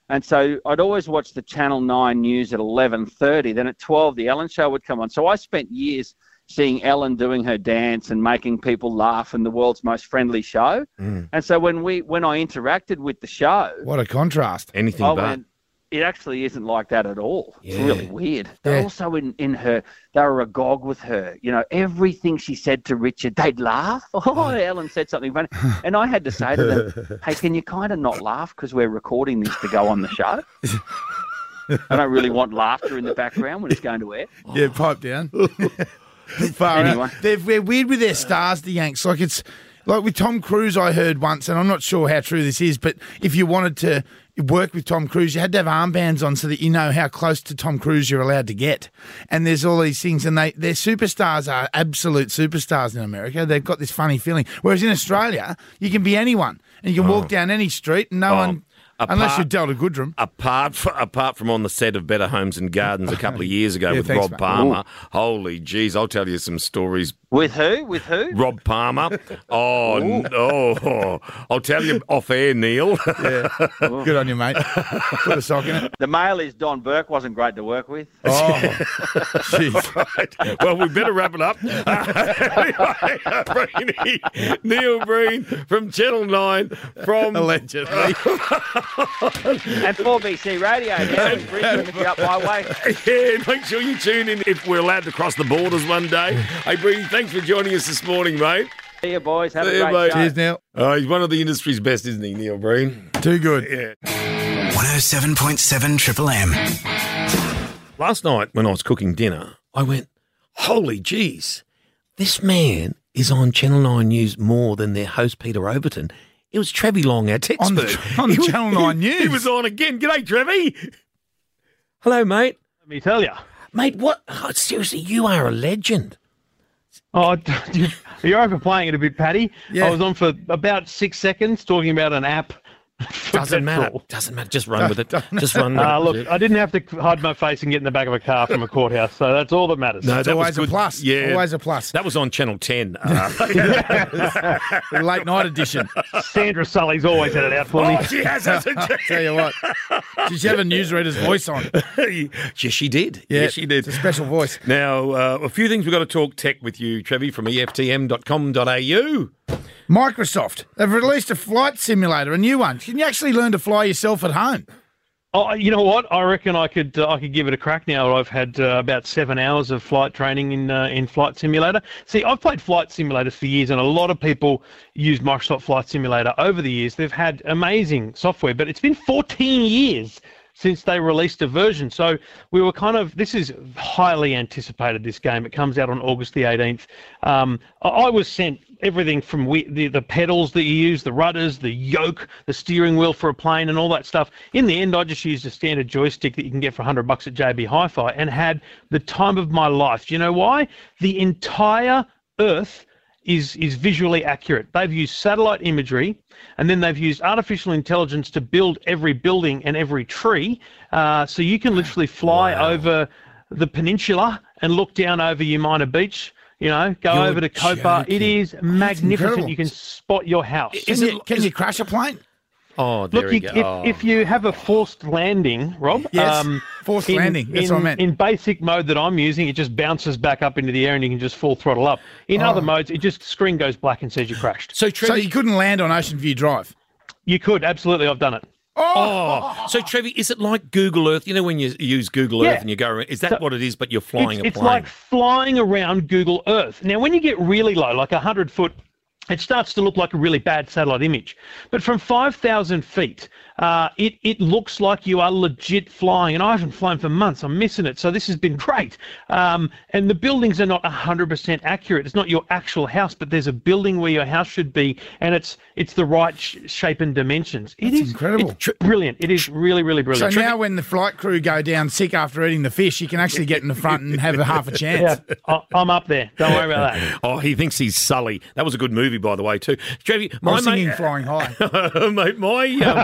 And so I'd always watch the Channel 9 news at 11:30. Then at 12, the Ellen Show would come on. So I spent years seeing Ellen doing her dance and making people laugh in the world's most friendly show. And so when I interacted with the show, What a contrast. Anything I but. went, it actually isn't like that at all. It's Yeah. really weird. They're also in her, they were agog with her. You know, everything she said to Richard, they'd laugh. Oh, Ellen said something funny. And I had to say to them, hey, can you kind of not laugh because we're recording this to go on the show? I don't really want laughter in the background when it's going to air. Yeah, pipe down. Far Anyway. out. They're weird with their stars, the Yanks. Like it's like with Tom Cruise, I heard once, and I'm not sure how true this is, but if you wanted to work with Tom Cruise, you had to have armbands on so that you know how close to Tom Cruise you're allowed to get. And there's all these things, and their superstars are absolute superstars in America. They've got this funny feeling. Whereas in Australia, you can be anyone, and you can walk down any street, and no one. Unless you're Delta Goodrum. Apart from on the set of Better Homes and Gardens a couple of years ago Yeah, with thanks, Rob mate. Palmer, holy geez, I'll tell you some stories. With who? With who? Rob Palmer. Oh, no. I'll tell you off air, Neil. Yeah. Good on you, mate. Put a sock in it. The male is Don Burke, wasn't great to work with. Oh, jeez. Right. Well, we better wrap it up. Anyway, Neil Breen from Channel 9 from... Allegedly. And 4BC Radio down in Brisbane if you're up my way. Yeah, make sure you tune in if we're allowed to cross the borders one day. Hey, Breen, thanks for joining us this morning, mate. See you, boys. Have See a you, great mate. show. Cheers, Neil. He's one of the industry's best, isn't he, Neil Breen? Too good. Yeah. 107.7 Triple M. Last night when I was cooking dinner, I went, holy geez, this man is on Channel 9 News more than their host, Peter Overton. It was Trevi Long, our tech On expert. Channel 9 News. He was on again. G'day, Trevi. Hello, mate. Let me tell you. Mate, what? Oh, seriously, you are a legend. Oh, you're overplaying it a bit, Paddy. Yeah. I was on for about 6 seconds talking about an app. Doesn't matter. Doesn't matter. Just run with it. Just run with it. Look, I didn't have to hide my face and get in the back of a car from a courthouse, so that's all that matters. No, It's that was always a good. plus. Yeah. Always a plus. That was on Channel 10. The late night edition. Sandra Sully's always had it out for me. Oh, she has, hasn't she? Tell you what. Did she have a newsreader's voice on? Yes, she did. Yeah, Yes, she did. It's a special voice. Now, a few things we've got to talk tech with you, Trevi, from EFTM.com.au. Microsoft. They've released a flight simulator, a new one. Can you actually learn to fly yourself at home? Oh, you know what? I reckon I could give it a crack now. I've had about 7 hours of flight training in Flight Simulator. See, I've played Flight Simulators for years, and a lot of people use Microsoft Flight Simulator over the years. They've had amazing software, but it's been 14 years since they released a version. So we were this is highly anticipated, this game. It comes out on August the 18th. I was sent everything from the pedals that you use, the rudders, the yoke, the steering wheel for a plane and all that stuff. In the end, I just used a standard joystick that you can get for $100 at JB Hi-Fi and had the time of my life. Do you know why? The entire Earth is visually accurate. They've used satellite imagery, and then they've used artificial intelligence to build every building and every tree. So you can literally fly over the peninsula and look down over Umina Beach, go over to Copar. It is magnificent. incredible. You can spot your house. Can you crash a plane? Oh, there Look, we go. if you have a forced landing, Rob. Yes, forced landing. That's what I meant. In basic mode that I'm using, it just bounces back up into the air and you can just full throttle up. In other modes, it just screen goes black and says you crashed. So, So you couldn't land on Ocean View Drive? You could, absolutely. I've done it. So Trevi, is it like Google Earth? You know when you use Google Earth and you go around, is that what it is, but you're flying a plane? It's like flying around Google Earth. Now, when you get really low, like 100 foot, it starts to look like a really bad satellite image. But from 5,000 feet, it looks like you are legit flying. And I haven't flown for months. I'm missing it. So this has been great. And the buildings are not 100% accurate. It's not your actual house, but there's a building where your house should be, and it's the right shape and dimensions. It's incredible. It's brilliant. It is really, really brilliant. So now when the flight crew go down sick after eating the fish, you can actually get in the front and have a half a chance. Yeah, I'm up there. Don't worry about that. Oh, he thinks he's Sully. That was a good movie, by the way, too. Trevi, I was singing Flying High. mate,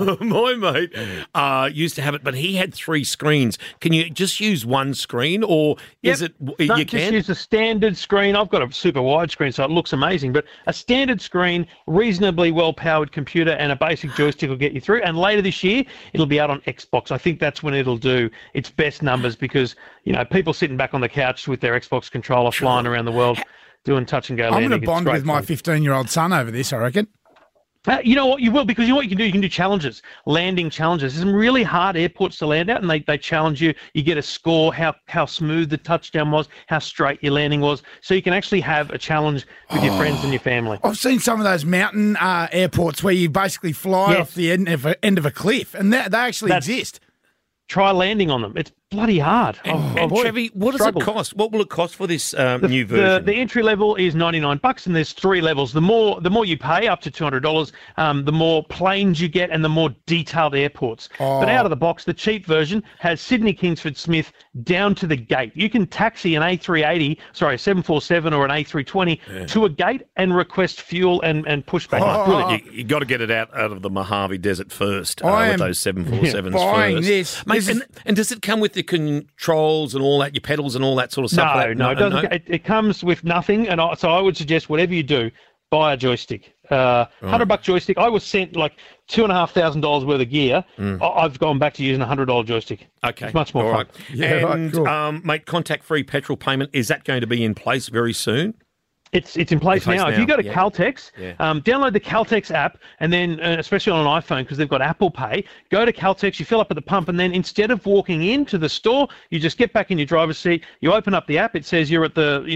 My mate used to have it, but he had 3 screens. Can you just use one screen, or is it No, you just can? use a standard screen. I've got a super wide screen, so it looks amazing. But a standard screen, reasonably well-powered computer, and a basic joystick will get you through. And later this year, it'll be out on Xbox. I think that's when it'll do its best numbers because, people sitting back on the couch with their Xbox controller flying around the world doing touch-and-go I'm landing. going to bond It's with my great 15-year-old son over this, I reckon. You know what? You will, because you know what you can do? You can do challenges, landing challenges. There's some really hard airports to land at, and they challenge you. You get a score, how smooth the touchdown was, how straight your landing was. So you can actually have a challenge with your friends and your family. I've seen some of those mountain airports where you basically fly off the end of a cliff, and they actually exist. Try landing on them. It's bloody hard. And Trevi, what does it cost? What will it cost for this new version? The entry level is $99, and there's 3 levels. The more you pay, up to $200, the more planes you get and the more detailed airports. But out of the box, the cheap version has Sydney Kingsford Smith down to the gate. You can taxi an A380, a 747 or an A320 to a gate and request fuel and push back. Brilliant. You got to get it out of the Mojave Desert first I with am those 747s buying first. this. Mate, This is- and does it come with the controls and all that, your pedals and all that sort of stuff? No, it doesn't. It comes with nothing, and so I would suggest whatever you do, buy a joystick. $100 joystick. I was sent like $2,500 worth of gear. I've gone back to using a $100 joystick. Okay, It's much more all fun. right. And mate, contact-free petrol payment, is that going to be in place very soon? It's in place now. If you go to Caltex, Yeah. download the Caltex app, and then especially on an iPhone because they've got Apple Pay, go to Caltex, you fill up at the pump, and then instead of walking into the store, you just get back in your driver's seat, you open up the app, it says you're at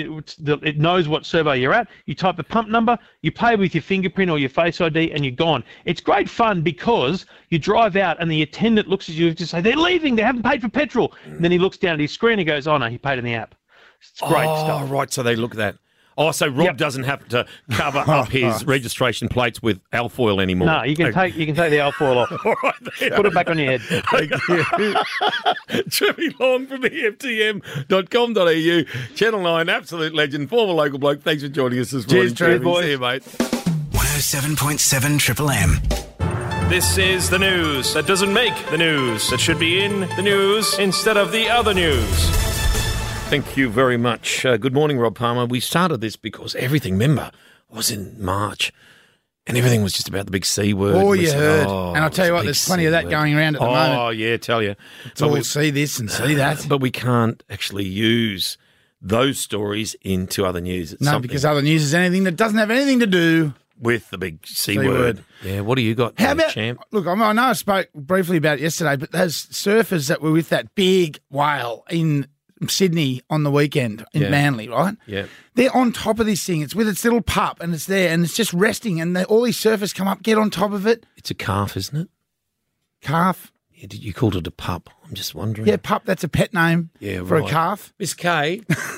it knows what servo you're at, you type the pump number, you pay with your fingerprint or your Face ID, and you're gone. It's great fun because you drive out and the attendant looks at you and just say, they're leaving, they haven't paid for petrol. And then he looks down at his screen and goes, oh no, he paid in the app. It's great stuff. Oh, right, so they look at that. Oh, so Rob doesn't have to cover up his registration plates with alfoil anymore. No, you can take the alfoil off. All right, Put it back on your head. Thank you. Trevi Long from EFTM.com.au, Channel 9, absolute legend, former local bloke. Thanks for joining us this morning. Cheers, Trevi. Trevi. See you, mate. 107.7 Triple M. This is the news that doesn't make the news, that should be in the news instead of the other news. Thank you very much. Good morning, Rob Palmer. We started this because everything, remember, was in March and everything was just about the big C word. Oh, We you said, heard. oh, And I'll tell you it's a what, big there's plenty C of that word. going around at the moment. Oh, yeah, tell you. It's all see this and see that. But we can't actually use those stories into other news. It's No, something because other news is anything that doesn't have anything to do. with the big C word. word. Yeah, what do you got, How about, champ? look, I know I spoke briefly about it yesterday, but those surfers that were with that big whale in Sydney on the weekend in Yeah. Manly, right? Yeah. They're on top of this thing. It's with its little pup and it's there and it's just resting and all these surfers come up, get on top of it. It's a calf, isn't it? Calf. Yeah, you called it a pup. I'm just wondering. Yeah, pup, that's a pet name for a calf. Miss Kay,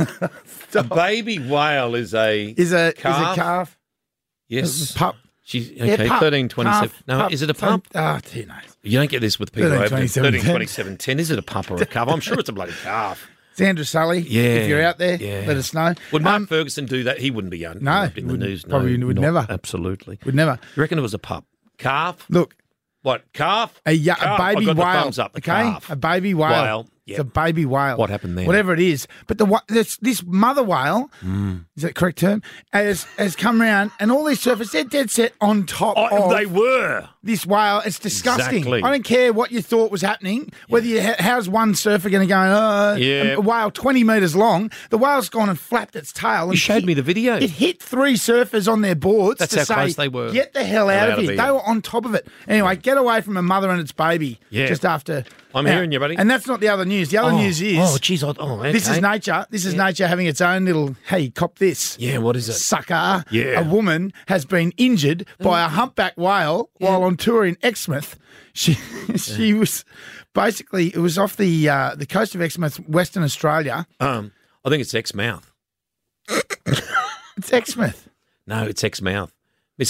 a baby whale is a calf. Yes. Pup. She's Yeah, okay. pup. 1327. Calf, No, pup. is it a pup? Who knows? You don't get this with people 13, over 27, 13, 27, 10. Is it a pup or a calf? I'm sure it's a bloody calf. Sandra Sully, Yeah. if you're out there, Yeah. let us know. Would Mark Ferguson do that? He wouldn't be in the news. No, probably would not- never. Absolutely. Would never. You reckon it was a pup? Calf? Look. What? Calf? A Calf. baby I got the whale. thumbs up. The okay? calf. A baby whale. Whale. It's a baby whale. What happened there? Whatever it is. But this mother whale, is that the correct term, has come around and all these surfers, they're dead set on top of They were. this whale. It's disgusting. Exactly. I don't care what you thought was happening, whether how's one surfer going to go, Yeah. a whale 20 metres long, the whale's gone and flapped its tail. You showed me the video. It hit 3 surfers on their boards That's to how say, close they were. get the hell out of here. They were on top of it. Anyway, get away from a mother and its baby Yeah. just after. I'm hearing you, buddy. And that's not the other news. The other news is... Oh, geez. Okay. This is nature. This is nature having its own little, hey, cop this. Yeah, what is it? Sucker. Yeah. A woman has been injured by a humpback whale while on tour in Exmouth. She was basically, it was off the coast of Exmouth, Western Australia. I think it's Exmouth. It's Exmouth. No, it's Exmouth. Miss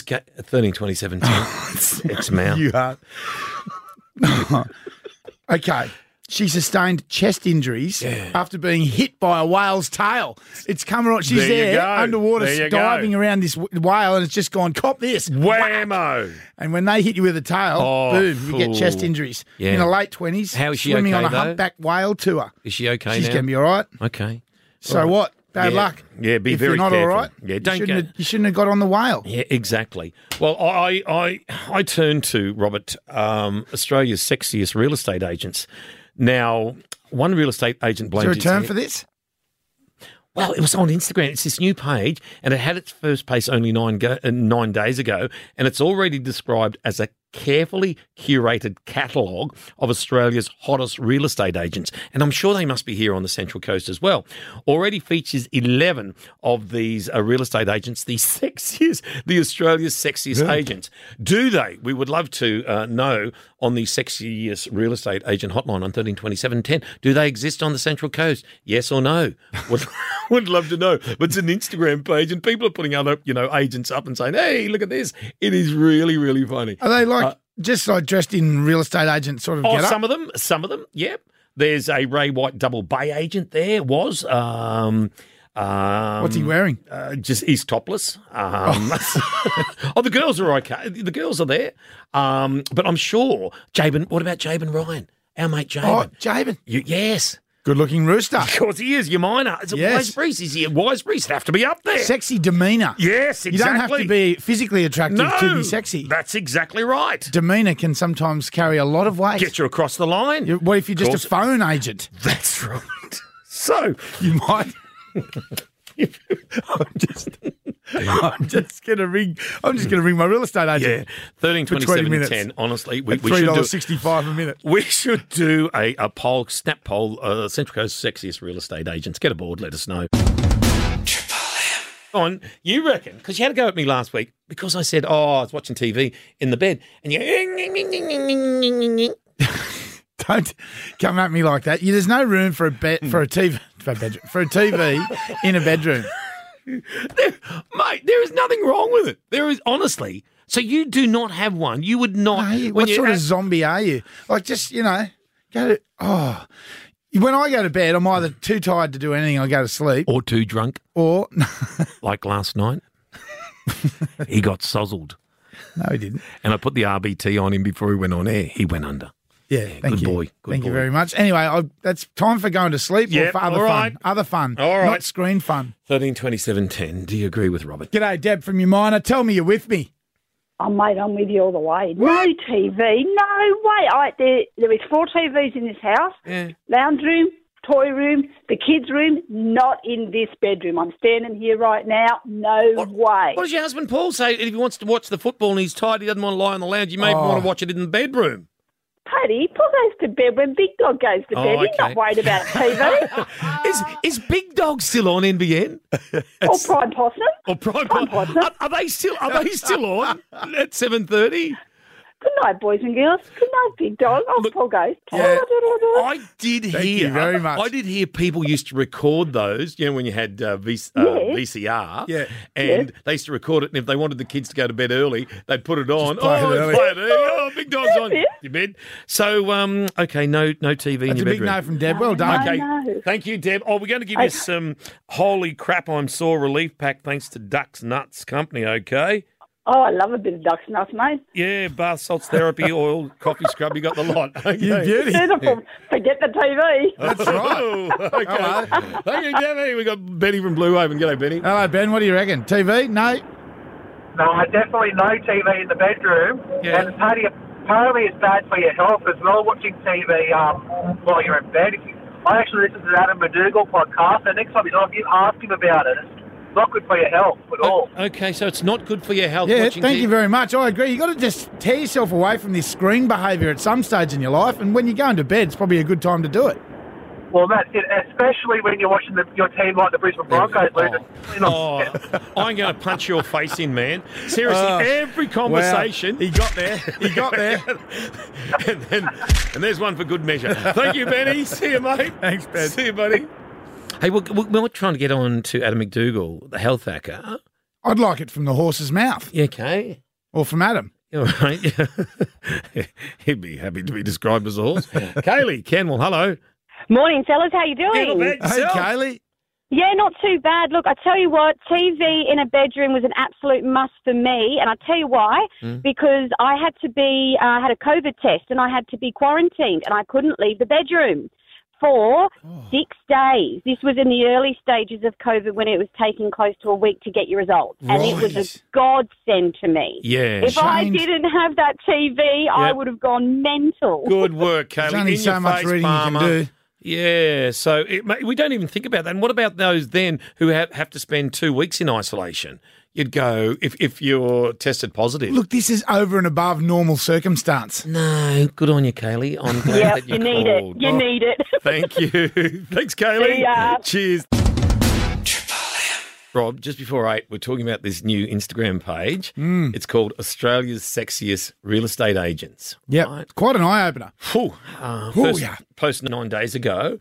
132710. Exmouth. You are. Okay. she sustained chest injuries after being hit by a whale's tail. It's come right. She's there underwater diving around this whale, and it's just gone, cop this. Whammo. And when they hit you with a tail, boom, you get chest injuries. Yeah. In the late 20s, How is she swimming okay, on a though? humpback whale tour. Is she okay She's now? going to be all right. Okay. So All right. what? Bad Yeah. luck. Yeah, be if very you're not careful. all right, Yeah, don't you shouldn't have got on the whale. Yeah, exactly. Well, I turn to Robert, Australia's sexiest real estate agents. Now, one real estate agent Is there blames a term for this? Well, it was on Instagram. It's this new page, and it had its first place only 9 days ago, and it's already described as a carefully curated catalogue of Australia's hottest real estate agents. And I'm sure they must be here on the Central Coast as well. Already features 11 of these real estate agents, the Australia's sexiest agents. Do they? We would love to know on the sexiest real estate agent hotline on 132710. Do they exist on the Central Coast? Yes or no? Would love to know. But it's an Instagram page, and people are putting other, agents up and saying, "Hey, look at this." It is really, really funny. Are they just dressed in real estate agent sort of getup? Some of them, yep. There's a Ray White double bay agent there, What's he wearing? He's topless. The girls are okay. The girls are there. But I'm sure, Jabin, what about Jabin Ryan? Our mate Jabin. Oh, Jabin. Yes. Good-looking rooster. Of course he is, your miner. It's a wise priest. Is he a wise priest? He'd have to be up there. Sexy demeanour. Yes, exactly. You don't have to be physically attractive to be sexy. That's exactly right. Demeanour can sometimes carry a lot of weight. Get you across the line. What if you're just a phone agent? That's right. So you might... I'm just gonna ring my real estate agent. Yeah, 13, 27, 10. Honestly, we should do $3.65 a minute. We should do a poll, snap poll. Central Coast sexiest real estate agents. Get aboard. Let us know. On, you reckon? Because you had a go at me last week because I said, I was watching TV in the bed, and you. Don't come at me like that. There's no room for a TV in a bedroom. Mate, there is nothing wrong with it. There is, honestly. So you do not have one. You would not. No, what sort of zombie are you? Like, just, go to, when I go to bed, I'm either too tired to do anything, I go to sleep. Or too drunk. Or. Like last night. He got sozzled. No, he didn't. And I put the RBT on him before he went on air. He went under. Yeah, thank you. Boy. Good thank boy. you very much. Anyway, that's time for going to sleep or for other fun. Other fun. All right. Not screen fun. 13, 27, 10. Do you agree with Robert? G'day, Deb from your miner. Tell me you're with me. Oh, mate, I'm with you all the way. No TV. No way. There is 4 TVs in this house. Yeah. Lounge room, toy room, the kids' room, not in this bedroom. I'm standing here right now. No way. What does your husband Paul say? If he wants to watch the football and he's tired, he doesn't want to lie on the lounge, you may want to watch it in the bedroom. Paddy, Paul goes to bed when Big Dog goes to bed. He's not worried about TV. Is Big Dog still on NBN? Or Prime Possum. Or Prime Possum. Are they still on at 7:30? Good night, boys and girls. Good night, Big Dog. Paul goes. Yeah, I did hear. Thank you very much. I did hear people used to record those. When you had VCR. Yeah. And they used to record it, and if they wanted the kids to go to bed early, they'd put it on. play it early. Play it early. Oh, Big Dog's on your bed. So, okay, no TV in That's your a big bedroom. no from Deb. Well done. Okay, thank you, Deb. We're going to give you some holy crap, I'm sore relief pack thanks to Ducks Nuts Company, okay? Oh, I love a bit of Ducks Nuts, mate. Yeah, bath salts, therapy, oil, coffee scrub, you got the lot. Okay. You beauty. Beautiful. Forget the TV. That's right. Okay. Thank you, Debbie. We got Benny from Blue Haven. G'day, Benny. Hello, Ben. What do you reckon? TV? No. No, definitely no TV in the bedroom. Yeah. And apparently it's bad for your health as well, watching TV while you're in bed. I actually listen to the Adam McDougall podcast, and next time you ask him about it. It's not good for your health at all. Okay, so it's not good for your health. Yeah, watching thank TV. you very much. I agree. You've got to just tear yourself away from this screen behaviour at some stage in your life, and when you're going to bed, it's probably a good time to do it. Well, that's it, especially when you're watching your team like the Brisbane Broncos lose. I'm going to punch your face in, man. Seriously, every conversation. Wow. He got there. He got there. and there's one for good measure. Thank you, Benny. See you, mate. Thanks, Ben. See you, buddy. Hey, we're trying to get on to Adam McDougall, the health hacker. I'd like it from the horse's mouth. Okay. Or from Adam. All right. He'd be happy to be described as a horse. Kaylee, Kenwell, hello. Morning, fellas. How you doing? Yeah, not bad. Hey, Yourself? Kaylee. Yeah, not too bad. Look, I tell you what, TV in a bedroom was an absolute must for me, and I tell you why. Because I had to be had a COVID test, and I had to be quarantined, and I couldn't leave the bedroom for 6 days. This was in the early stages of COVID when it was taking close to a week to get your results, and it was a godsend to me. Yeah. If I didn't have that TV, I would have gone mental. Good work, Kaylee. There's only In so your much face, reading you can Palmer. do. Yeah, so we don't even think about that. And what about those then who have to spend 2 weeks in isolation? You'd go, if you're tested positive. Look, this is over and above normal circumstance. No, good on you, Kaylee. I'm glad that you need called. it. You need it. Thank you. Thanks, Kaylee. See ya. Cheers. Rob, just before 8, we're talking about this new Instagram page. It's called Australia's Sexiest Real Estate Agents. Yeah, quite an eye-opener. First posted 9 days ago,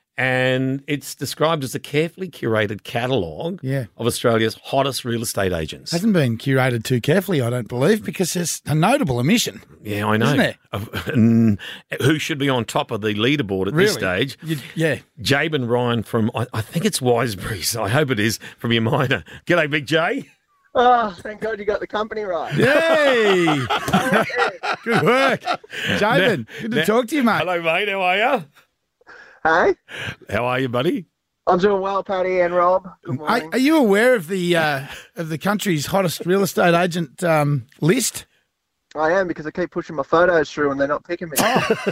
and it's described as a carefully curated catalogue of Australia's hottest real estate agents. Hasn't been curated too carefully, I don't believe, because there's a notable omission. Yeah, I know. Isn't there? And who should be on top of the leaderboard at this Really? stage? Yeah. Jabin Ryan from, I think it's Wiseberries. I hope it is, from your minor. G'day, Big J. Oh, thank God you got the company right. Yay! Good work. Jabin, good to talk to you, mate. Hello, mate. How are you? Hey? How are you, buddy? I'm doing well, Paddy and Rob. Good morning. Are you aware of the country's hottest real estate agent list? I am, because I keep pushing my photos through and they're not picking me.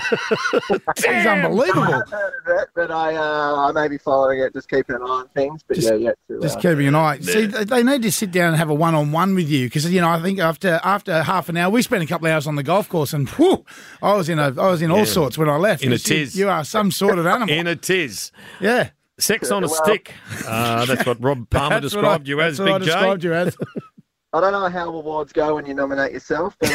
It's unbelievable. I've heard of it, but I may be following it, just keeping an eye on things. But yet to Just keeping an eye. See, they need to sit down and have a one-on-one with you because I think after half an hour, we spent a couple of hours on the golf course, and whew, I was in all sorts when I left. In a tiz. You are some sort of animal. In a tiz. Yeah. Sex on a stick. That's what Rob Palmer described you as, Big J. Described you as. I don't know how awards go when you nominate yourself, but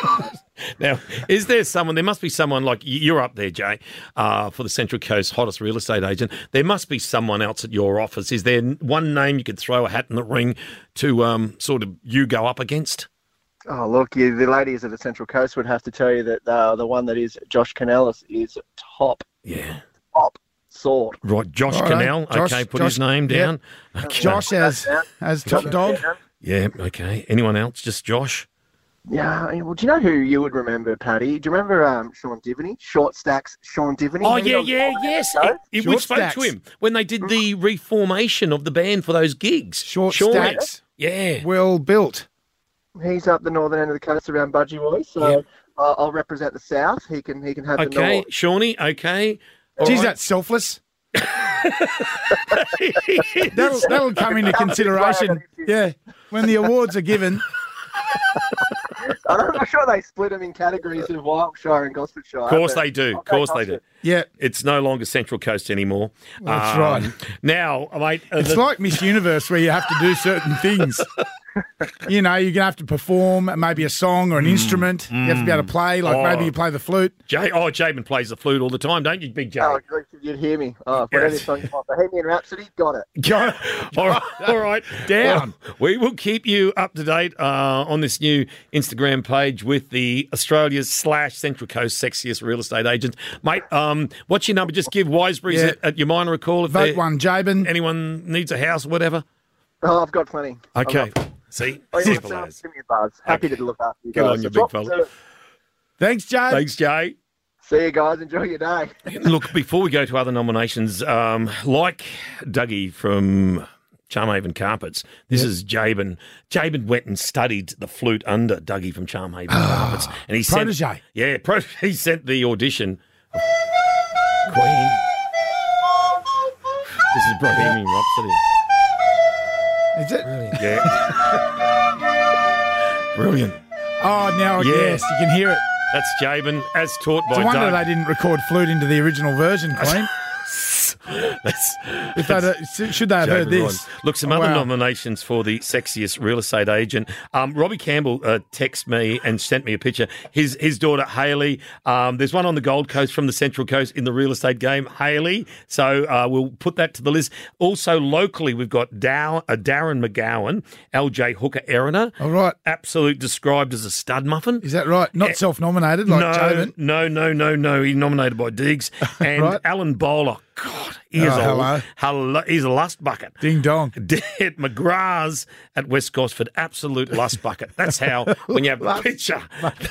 Now, is there someone, there must be someone like, you're up there, Jay, for the Central Coast hottest real estate agent. There must be someone else at your office. Is there one name you could throw a hat in the ring to sort of you go up against? Oh, look, the ladies of the Central Coast would have to tell you that the one that is Josh Canellis is top. Yeah. Top sort. Right, Josh Cannell. Okay, put his name down. Yep. Okay. Josh as top dog. Yeah, okay. Anyone else? Just Josh? Yeah, well, do you know who you would remember, Paddy? Do you remember Sean Divney? Short Stacks Sean Divney? Oh, yes. We spoke Stacks. to him when they did the reformation of the band for those gigs. Short Sean. Stacks. Yeah. Well built. He's up the northern end of the coast around Budgie Boy, so I'll represent the south. He can have the Okay, north. Shawnee, okay. All Geez, right. that's selfless. that'll come into consideration. Yeah, when the awards are given. I'm not sure they split them in categories of Wiltshire and Gosfordshire. Of course they do. Of course they do. Yeah. It's no longer Central Coast anymore. That's right. Now, mate. It's like Miss Universe where you have to do certain things. You're going to have to perform maybe a song or an instrument. You have to be able to play, like maybe you play the flute. Jabin plays the flute all the time, don't you, Big Jay? Oh, you'd hear me. Oh, whatever song you want. Bohemian Rhapsody, got it. All right. Down. Well, we will keep you up to date on this new Instagram page with the Australia's / Central Coast sexiest real estate agents. Mate, what's your number? Just give Wiseberries at your minor a call. If Vote one, Jabin. Anyone needs a house or whatever. Oh, I've got plenty. Okay. See? Oh, yeah, Simple so as. give me a buzz. Happy to look after you Good guys. on you, So big drop fella. the- Thanks, Jay. Thanks, Jay. See you guys. Enjoy your day. Look, before we go to other nominations, like Dougie from Charmhaven Carpets, this is Jabin. Jabin went and studied the flute under Dougie from Charmhaven Carpets. And he protege. He sent the audition of Queen. This is Bohemian Rhapsody. Is it? Yeah. Brilliant. Oh, now, yes, you can hear it. That's Jabin, as taught by It's a wonder Doug. they didn't record flute into the original version, Queen. Should they have heard this? Look, some other nominations for the sexiest real estate agent. Robbie Campbell texted me and sent me a picture. His daughter, Hayley. There's one on the Gold Coast from the Central Coast in the real estate game, Hayley. So we'll put that to the list. Also, locally, we've got Darren McGowan, LJ Hooker Erina. All right. Absolute described as a stud muffin. Is that right? Not self-nominated like Jaden? No. He's nominated by Diggs. And Right. Alan Bowler. God, he's a lust bucket. Ding dong. McGrath's at West Gosford, absolute lust bucket. That's how, when you have a picture,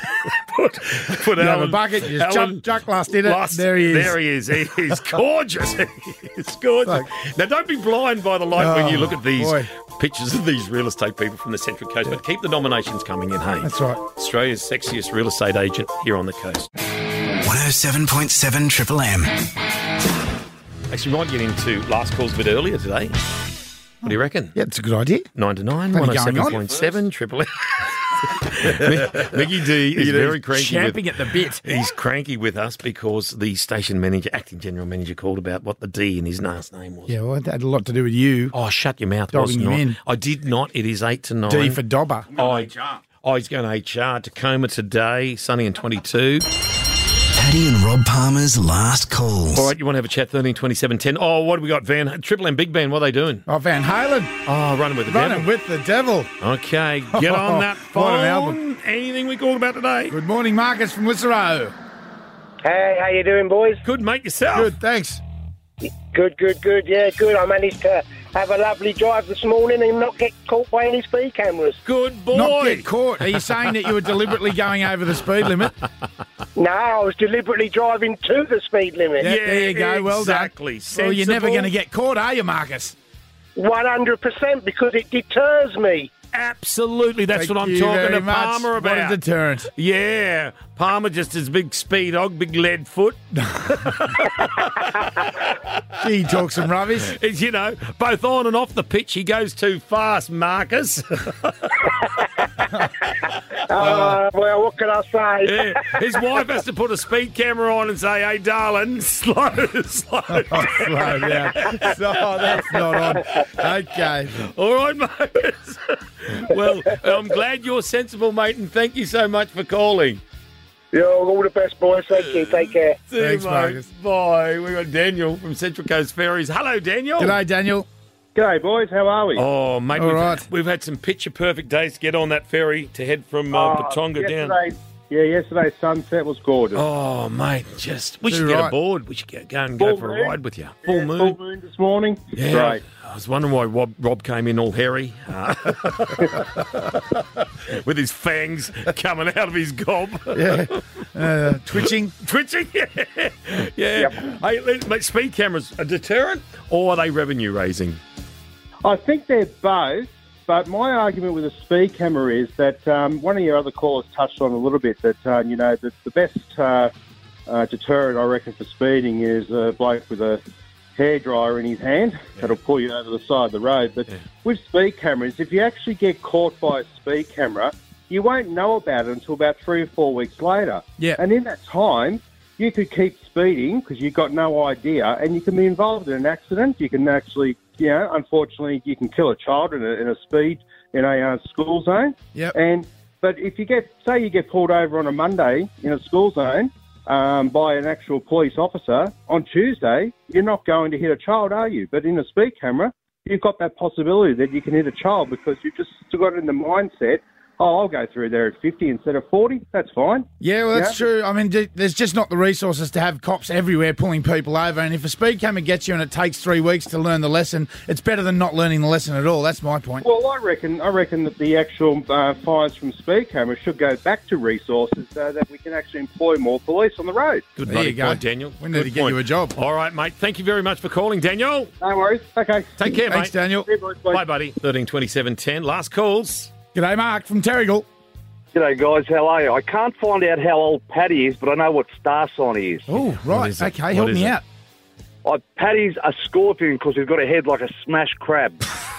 put You have Alan, a bucket, you just chuck lust in it. There he is. There he is. He's gorgeous. He's gorgeous. Now, don't be blind by the light when you look at these pictures of these real estate people from the Central Coast, but keep the nominations coming in, hey? That's right. Australia's sexiest real estate agent here on the coast. 107.7 Triple M. Actually, we might get into last calls a bit earlier today. What do you reckon? Yeah, it's a good idea. 9 to 9, Plenty going on. 107.7 Triple M. Mickey D is very cranky. Champing at the bit. He's cranky with us because the station manager, acting general manager, called about what the D in his last name was. Yeah, well, that had a lot to do with you. Oh, shut your mouth. Dogging you in. I did not. It is 8 to 9. D for Dobber. He's going to HR. Tacoma today, sunny and 22. Paddy and Rob Palmer's last calls. All right, you want to have a chat, 13 27 10. Oh, what have we got, Van? Triple M Big Band, what are they doing? Oh, Van Halen. Oh, running with the devil. Running with the devil. Okay, get on that phone. What an album. Anything we called about today? Good morning, Marcus from Lisserow. Hey, how you doing, boys? Good, mate, yourself? Good, thanks. Good. Yeah, good. I managed to have a lovely drive this morning and not get caught by any speed cameras. Good boy. Not get caught. Are you saying that you were deliberately going over the speed limit? No, I was deliberately driving to the speed limit. Yeah, there you go. Well done. Well, you're never going to get caught, are you, Marcus? 100% because it deters me. Absolutely, that's Thank what I'm you talking very to much. Palmer about. What a deterrent. Yeah, Palmer just his big speed hog, big lead foot. He talks some rubbish. It's, you know, both on and off the pitch, he goes too fast, Marcus. Well, what can I say? Yeah. His wife has to put a speed camera on and say, "Hey, darling, slow down." Slow down. Oh, that's not on. Okay. All right, Marcus. Well, I'm glad you're sensible, mate, and thank you so much for calling. Yeah, all the best, boys. Thank you. Take care. Thanks, Marcus. Bye. We've got Daniel from Central Coast Ferries. Hello, Daniel. G'day, Daniel. G'day, boys. How are we? Oh, mate, All we've had some picture-perfect days to get on that ferry to head from Patonga down. Yesterday's sunset was gorgeous. Oh, mate, we should get aboard. We should go and go for a ride with you. Full moon. Full moon this morning. Yeah. Great. I was wondering why Rob came in all hairy with his fangs coming out of his gob. Yeah. Twitching. Yeah. Yep. Hey, mate, speed cameras a deterrent or are they revenue raising? I think they're both, but my argument with a speed camera is that one of your other callers touched on a little bit that, the best deterrent, I reckon, for speeding is a bloke with a hairdryer in his hand that'll pull you over the side of the road. But with speed cameras, if you actually get caught by a speed camera, you won't know about it until about 3 or 4 weeks later. Yeah. And in that time, you could keep speeding because you've got no idea, and you can be involved in an accident. You can actually, unfortunately, you can kill a child in a school zone. Yep. But if you get pulled over on a Monday in a school zone by an actual police officer, on Tuesday, you're not going to hit a child, are you? But in a speed camera, you've got that possibility that you can hit a child because you've just still got it in the mindset, I'll go through there at 50 instead of 40. That's fine. Yeah, well, that's true. I mean, there's just not the resources to have cops everywhere pulling people over. And if a speed camera gets you and it takes 3 weeks to learn the lesson, it's better than not learning the lesson at all. That's my point. Well, I reckon that the actual fines from speed cameras should go back to resources so that we can actually employ more police on the road. Good There you go. point, Daniel. We need to get you a job. All right, mate. Thank you very much for calling, Daniel. No worries. Okay. Take care, Thanks, mate. Daniel. Bye, buddy. 13 27 10. Last calls. G'day, Mark from Terrigal. G'day, guys. How are you? I can't find out how old Paddy is, but I know what star sign he is. Oh, right. Okay, help me out. Paddy's a scorpion because he's got a head like a smashed crab.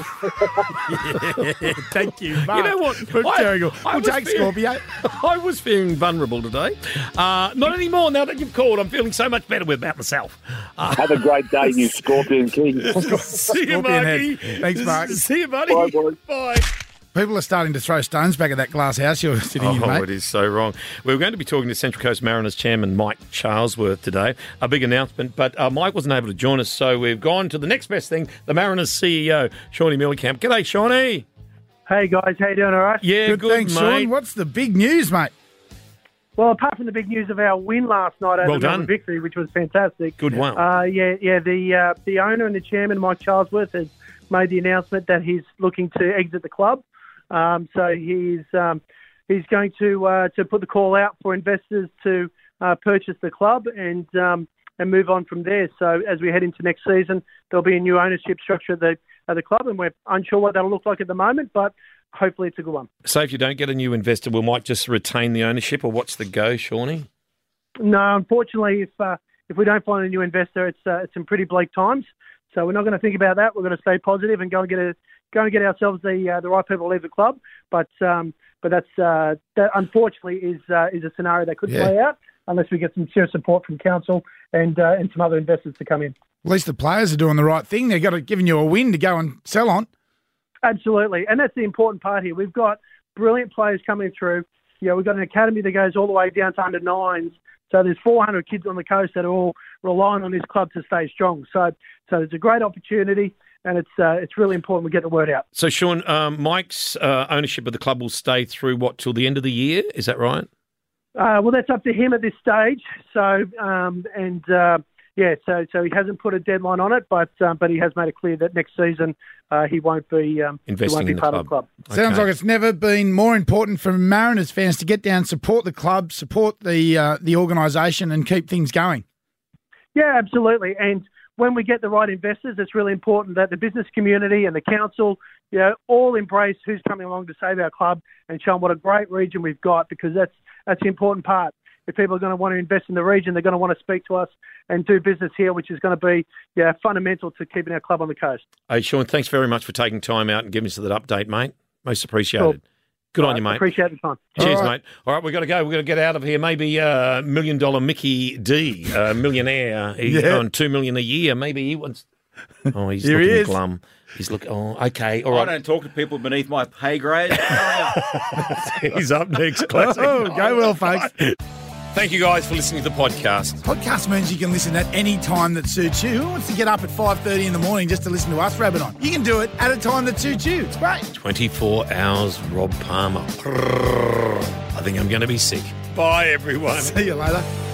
Thank you, You know what? Terrigal. We'll take Scorpio. I was feeling vulnerable today. Not anymore now that you've called. I'm feeling so much better about myself. Have a great day, you Scorpion King. See you, Scorpion Marky. head. Thanks, Mark. See you, buddy. Bye, boys. Bye. People are starting to throw stones back at that glass house you're sitting in, mate. It is so wrong. We're going to be talking to Central Coast Mariners chairman Mike Charlesworth today. A big announcement, but Mike wasn't able to join us, so we've gone to the next best thing, the Mariners CEO, Shawnee Millikamp. G'day, Shawnee. Hey, guys. How you doing, all right? Yeah, good, thanks, mate. Sean. What's the big news, mate? Well, apart from the big news of our win last night over Well done. Melbourne Victory, which was fantastic. Good one. The owner and the chairman, Mike Charlesworth, has made the announcement that he's looking to exit the club. So he's going to put the call out for investors to purchase the club and move on from there. So as we head into next season, there'll be a new ownership structure at the club, and we're unsure what that'll look like at the moment, but hopefully it's a good one. So if you don't get a new investor, we might just retain the ownership, or what's the go, Shawnee? No, unfortunately, if we don't find a new investor, it's in pretty bleak times. So we're not going to think about that. We're going to stay positive and go and get ourselves the right people to leave the club. But that unfortunately is a scenario that could play out unless we get some serious support from council and some other investors to come in. At least the players are doing the right thing. They've given you a win to go and sell on. Absolutely, and that's the important part here. We've got brilliant players coming through. We've got an academy that goes all the way down to under nines. So there's 400 kids on the coast that are all relying on this club to stay strong. So it's a great opportunity, and it's really important we get the word out. So, Sean, Mike's ownership of the club will stay through, till the end of the year? Is that right? Well, that's up to him at this stage. So he hasn't put a deadline on it, but he has made it clear that next season he won't be investing in part of the club. Sounds like it's never been more important for Mariners fans to get down, support the club, support the organisation, and keep things going. Yeah, absolutely. And when we get the right investors, it's really important that the business community and the council, all embrace who's coming along to save our club and show them what a great region we've got, because that's the important part. If people are going to want to invest in the region, they're going to want to speak to us and do business here, which is going to be fundamental to keeping our club on the coast. Hey, Sean, thanks very much for taking time out and giving us that update, mate. Most appreciated. Cool. Good on you, mate. Appreciate the time. Cheers, mate. All right, we've got to go. We've got to get out of here. Maybe $1 million Mickey D, millionaire. He's on $2 million a year. Maybe he wants... Oh, he's Here looking he is. glum. He's looking... Oh, okay. All right. I don't talk to people beneath my pay grade. He's up next. Classic. Oh, go well, folks. Thank you guys for listening to the podcast. Podcast means you can listen at any time that suits you. Who wants to get up at 5:30 in the morning just to listen to us rabbit on? You can do it at a time that suits you. It's great. 24 hours, Rob Palmer. I think I'm going to be sick. Bye, everyone. See you later.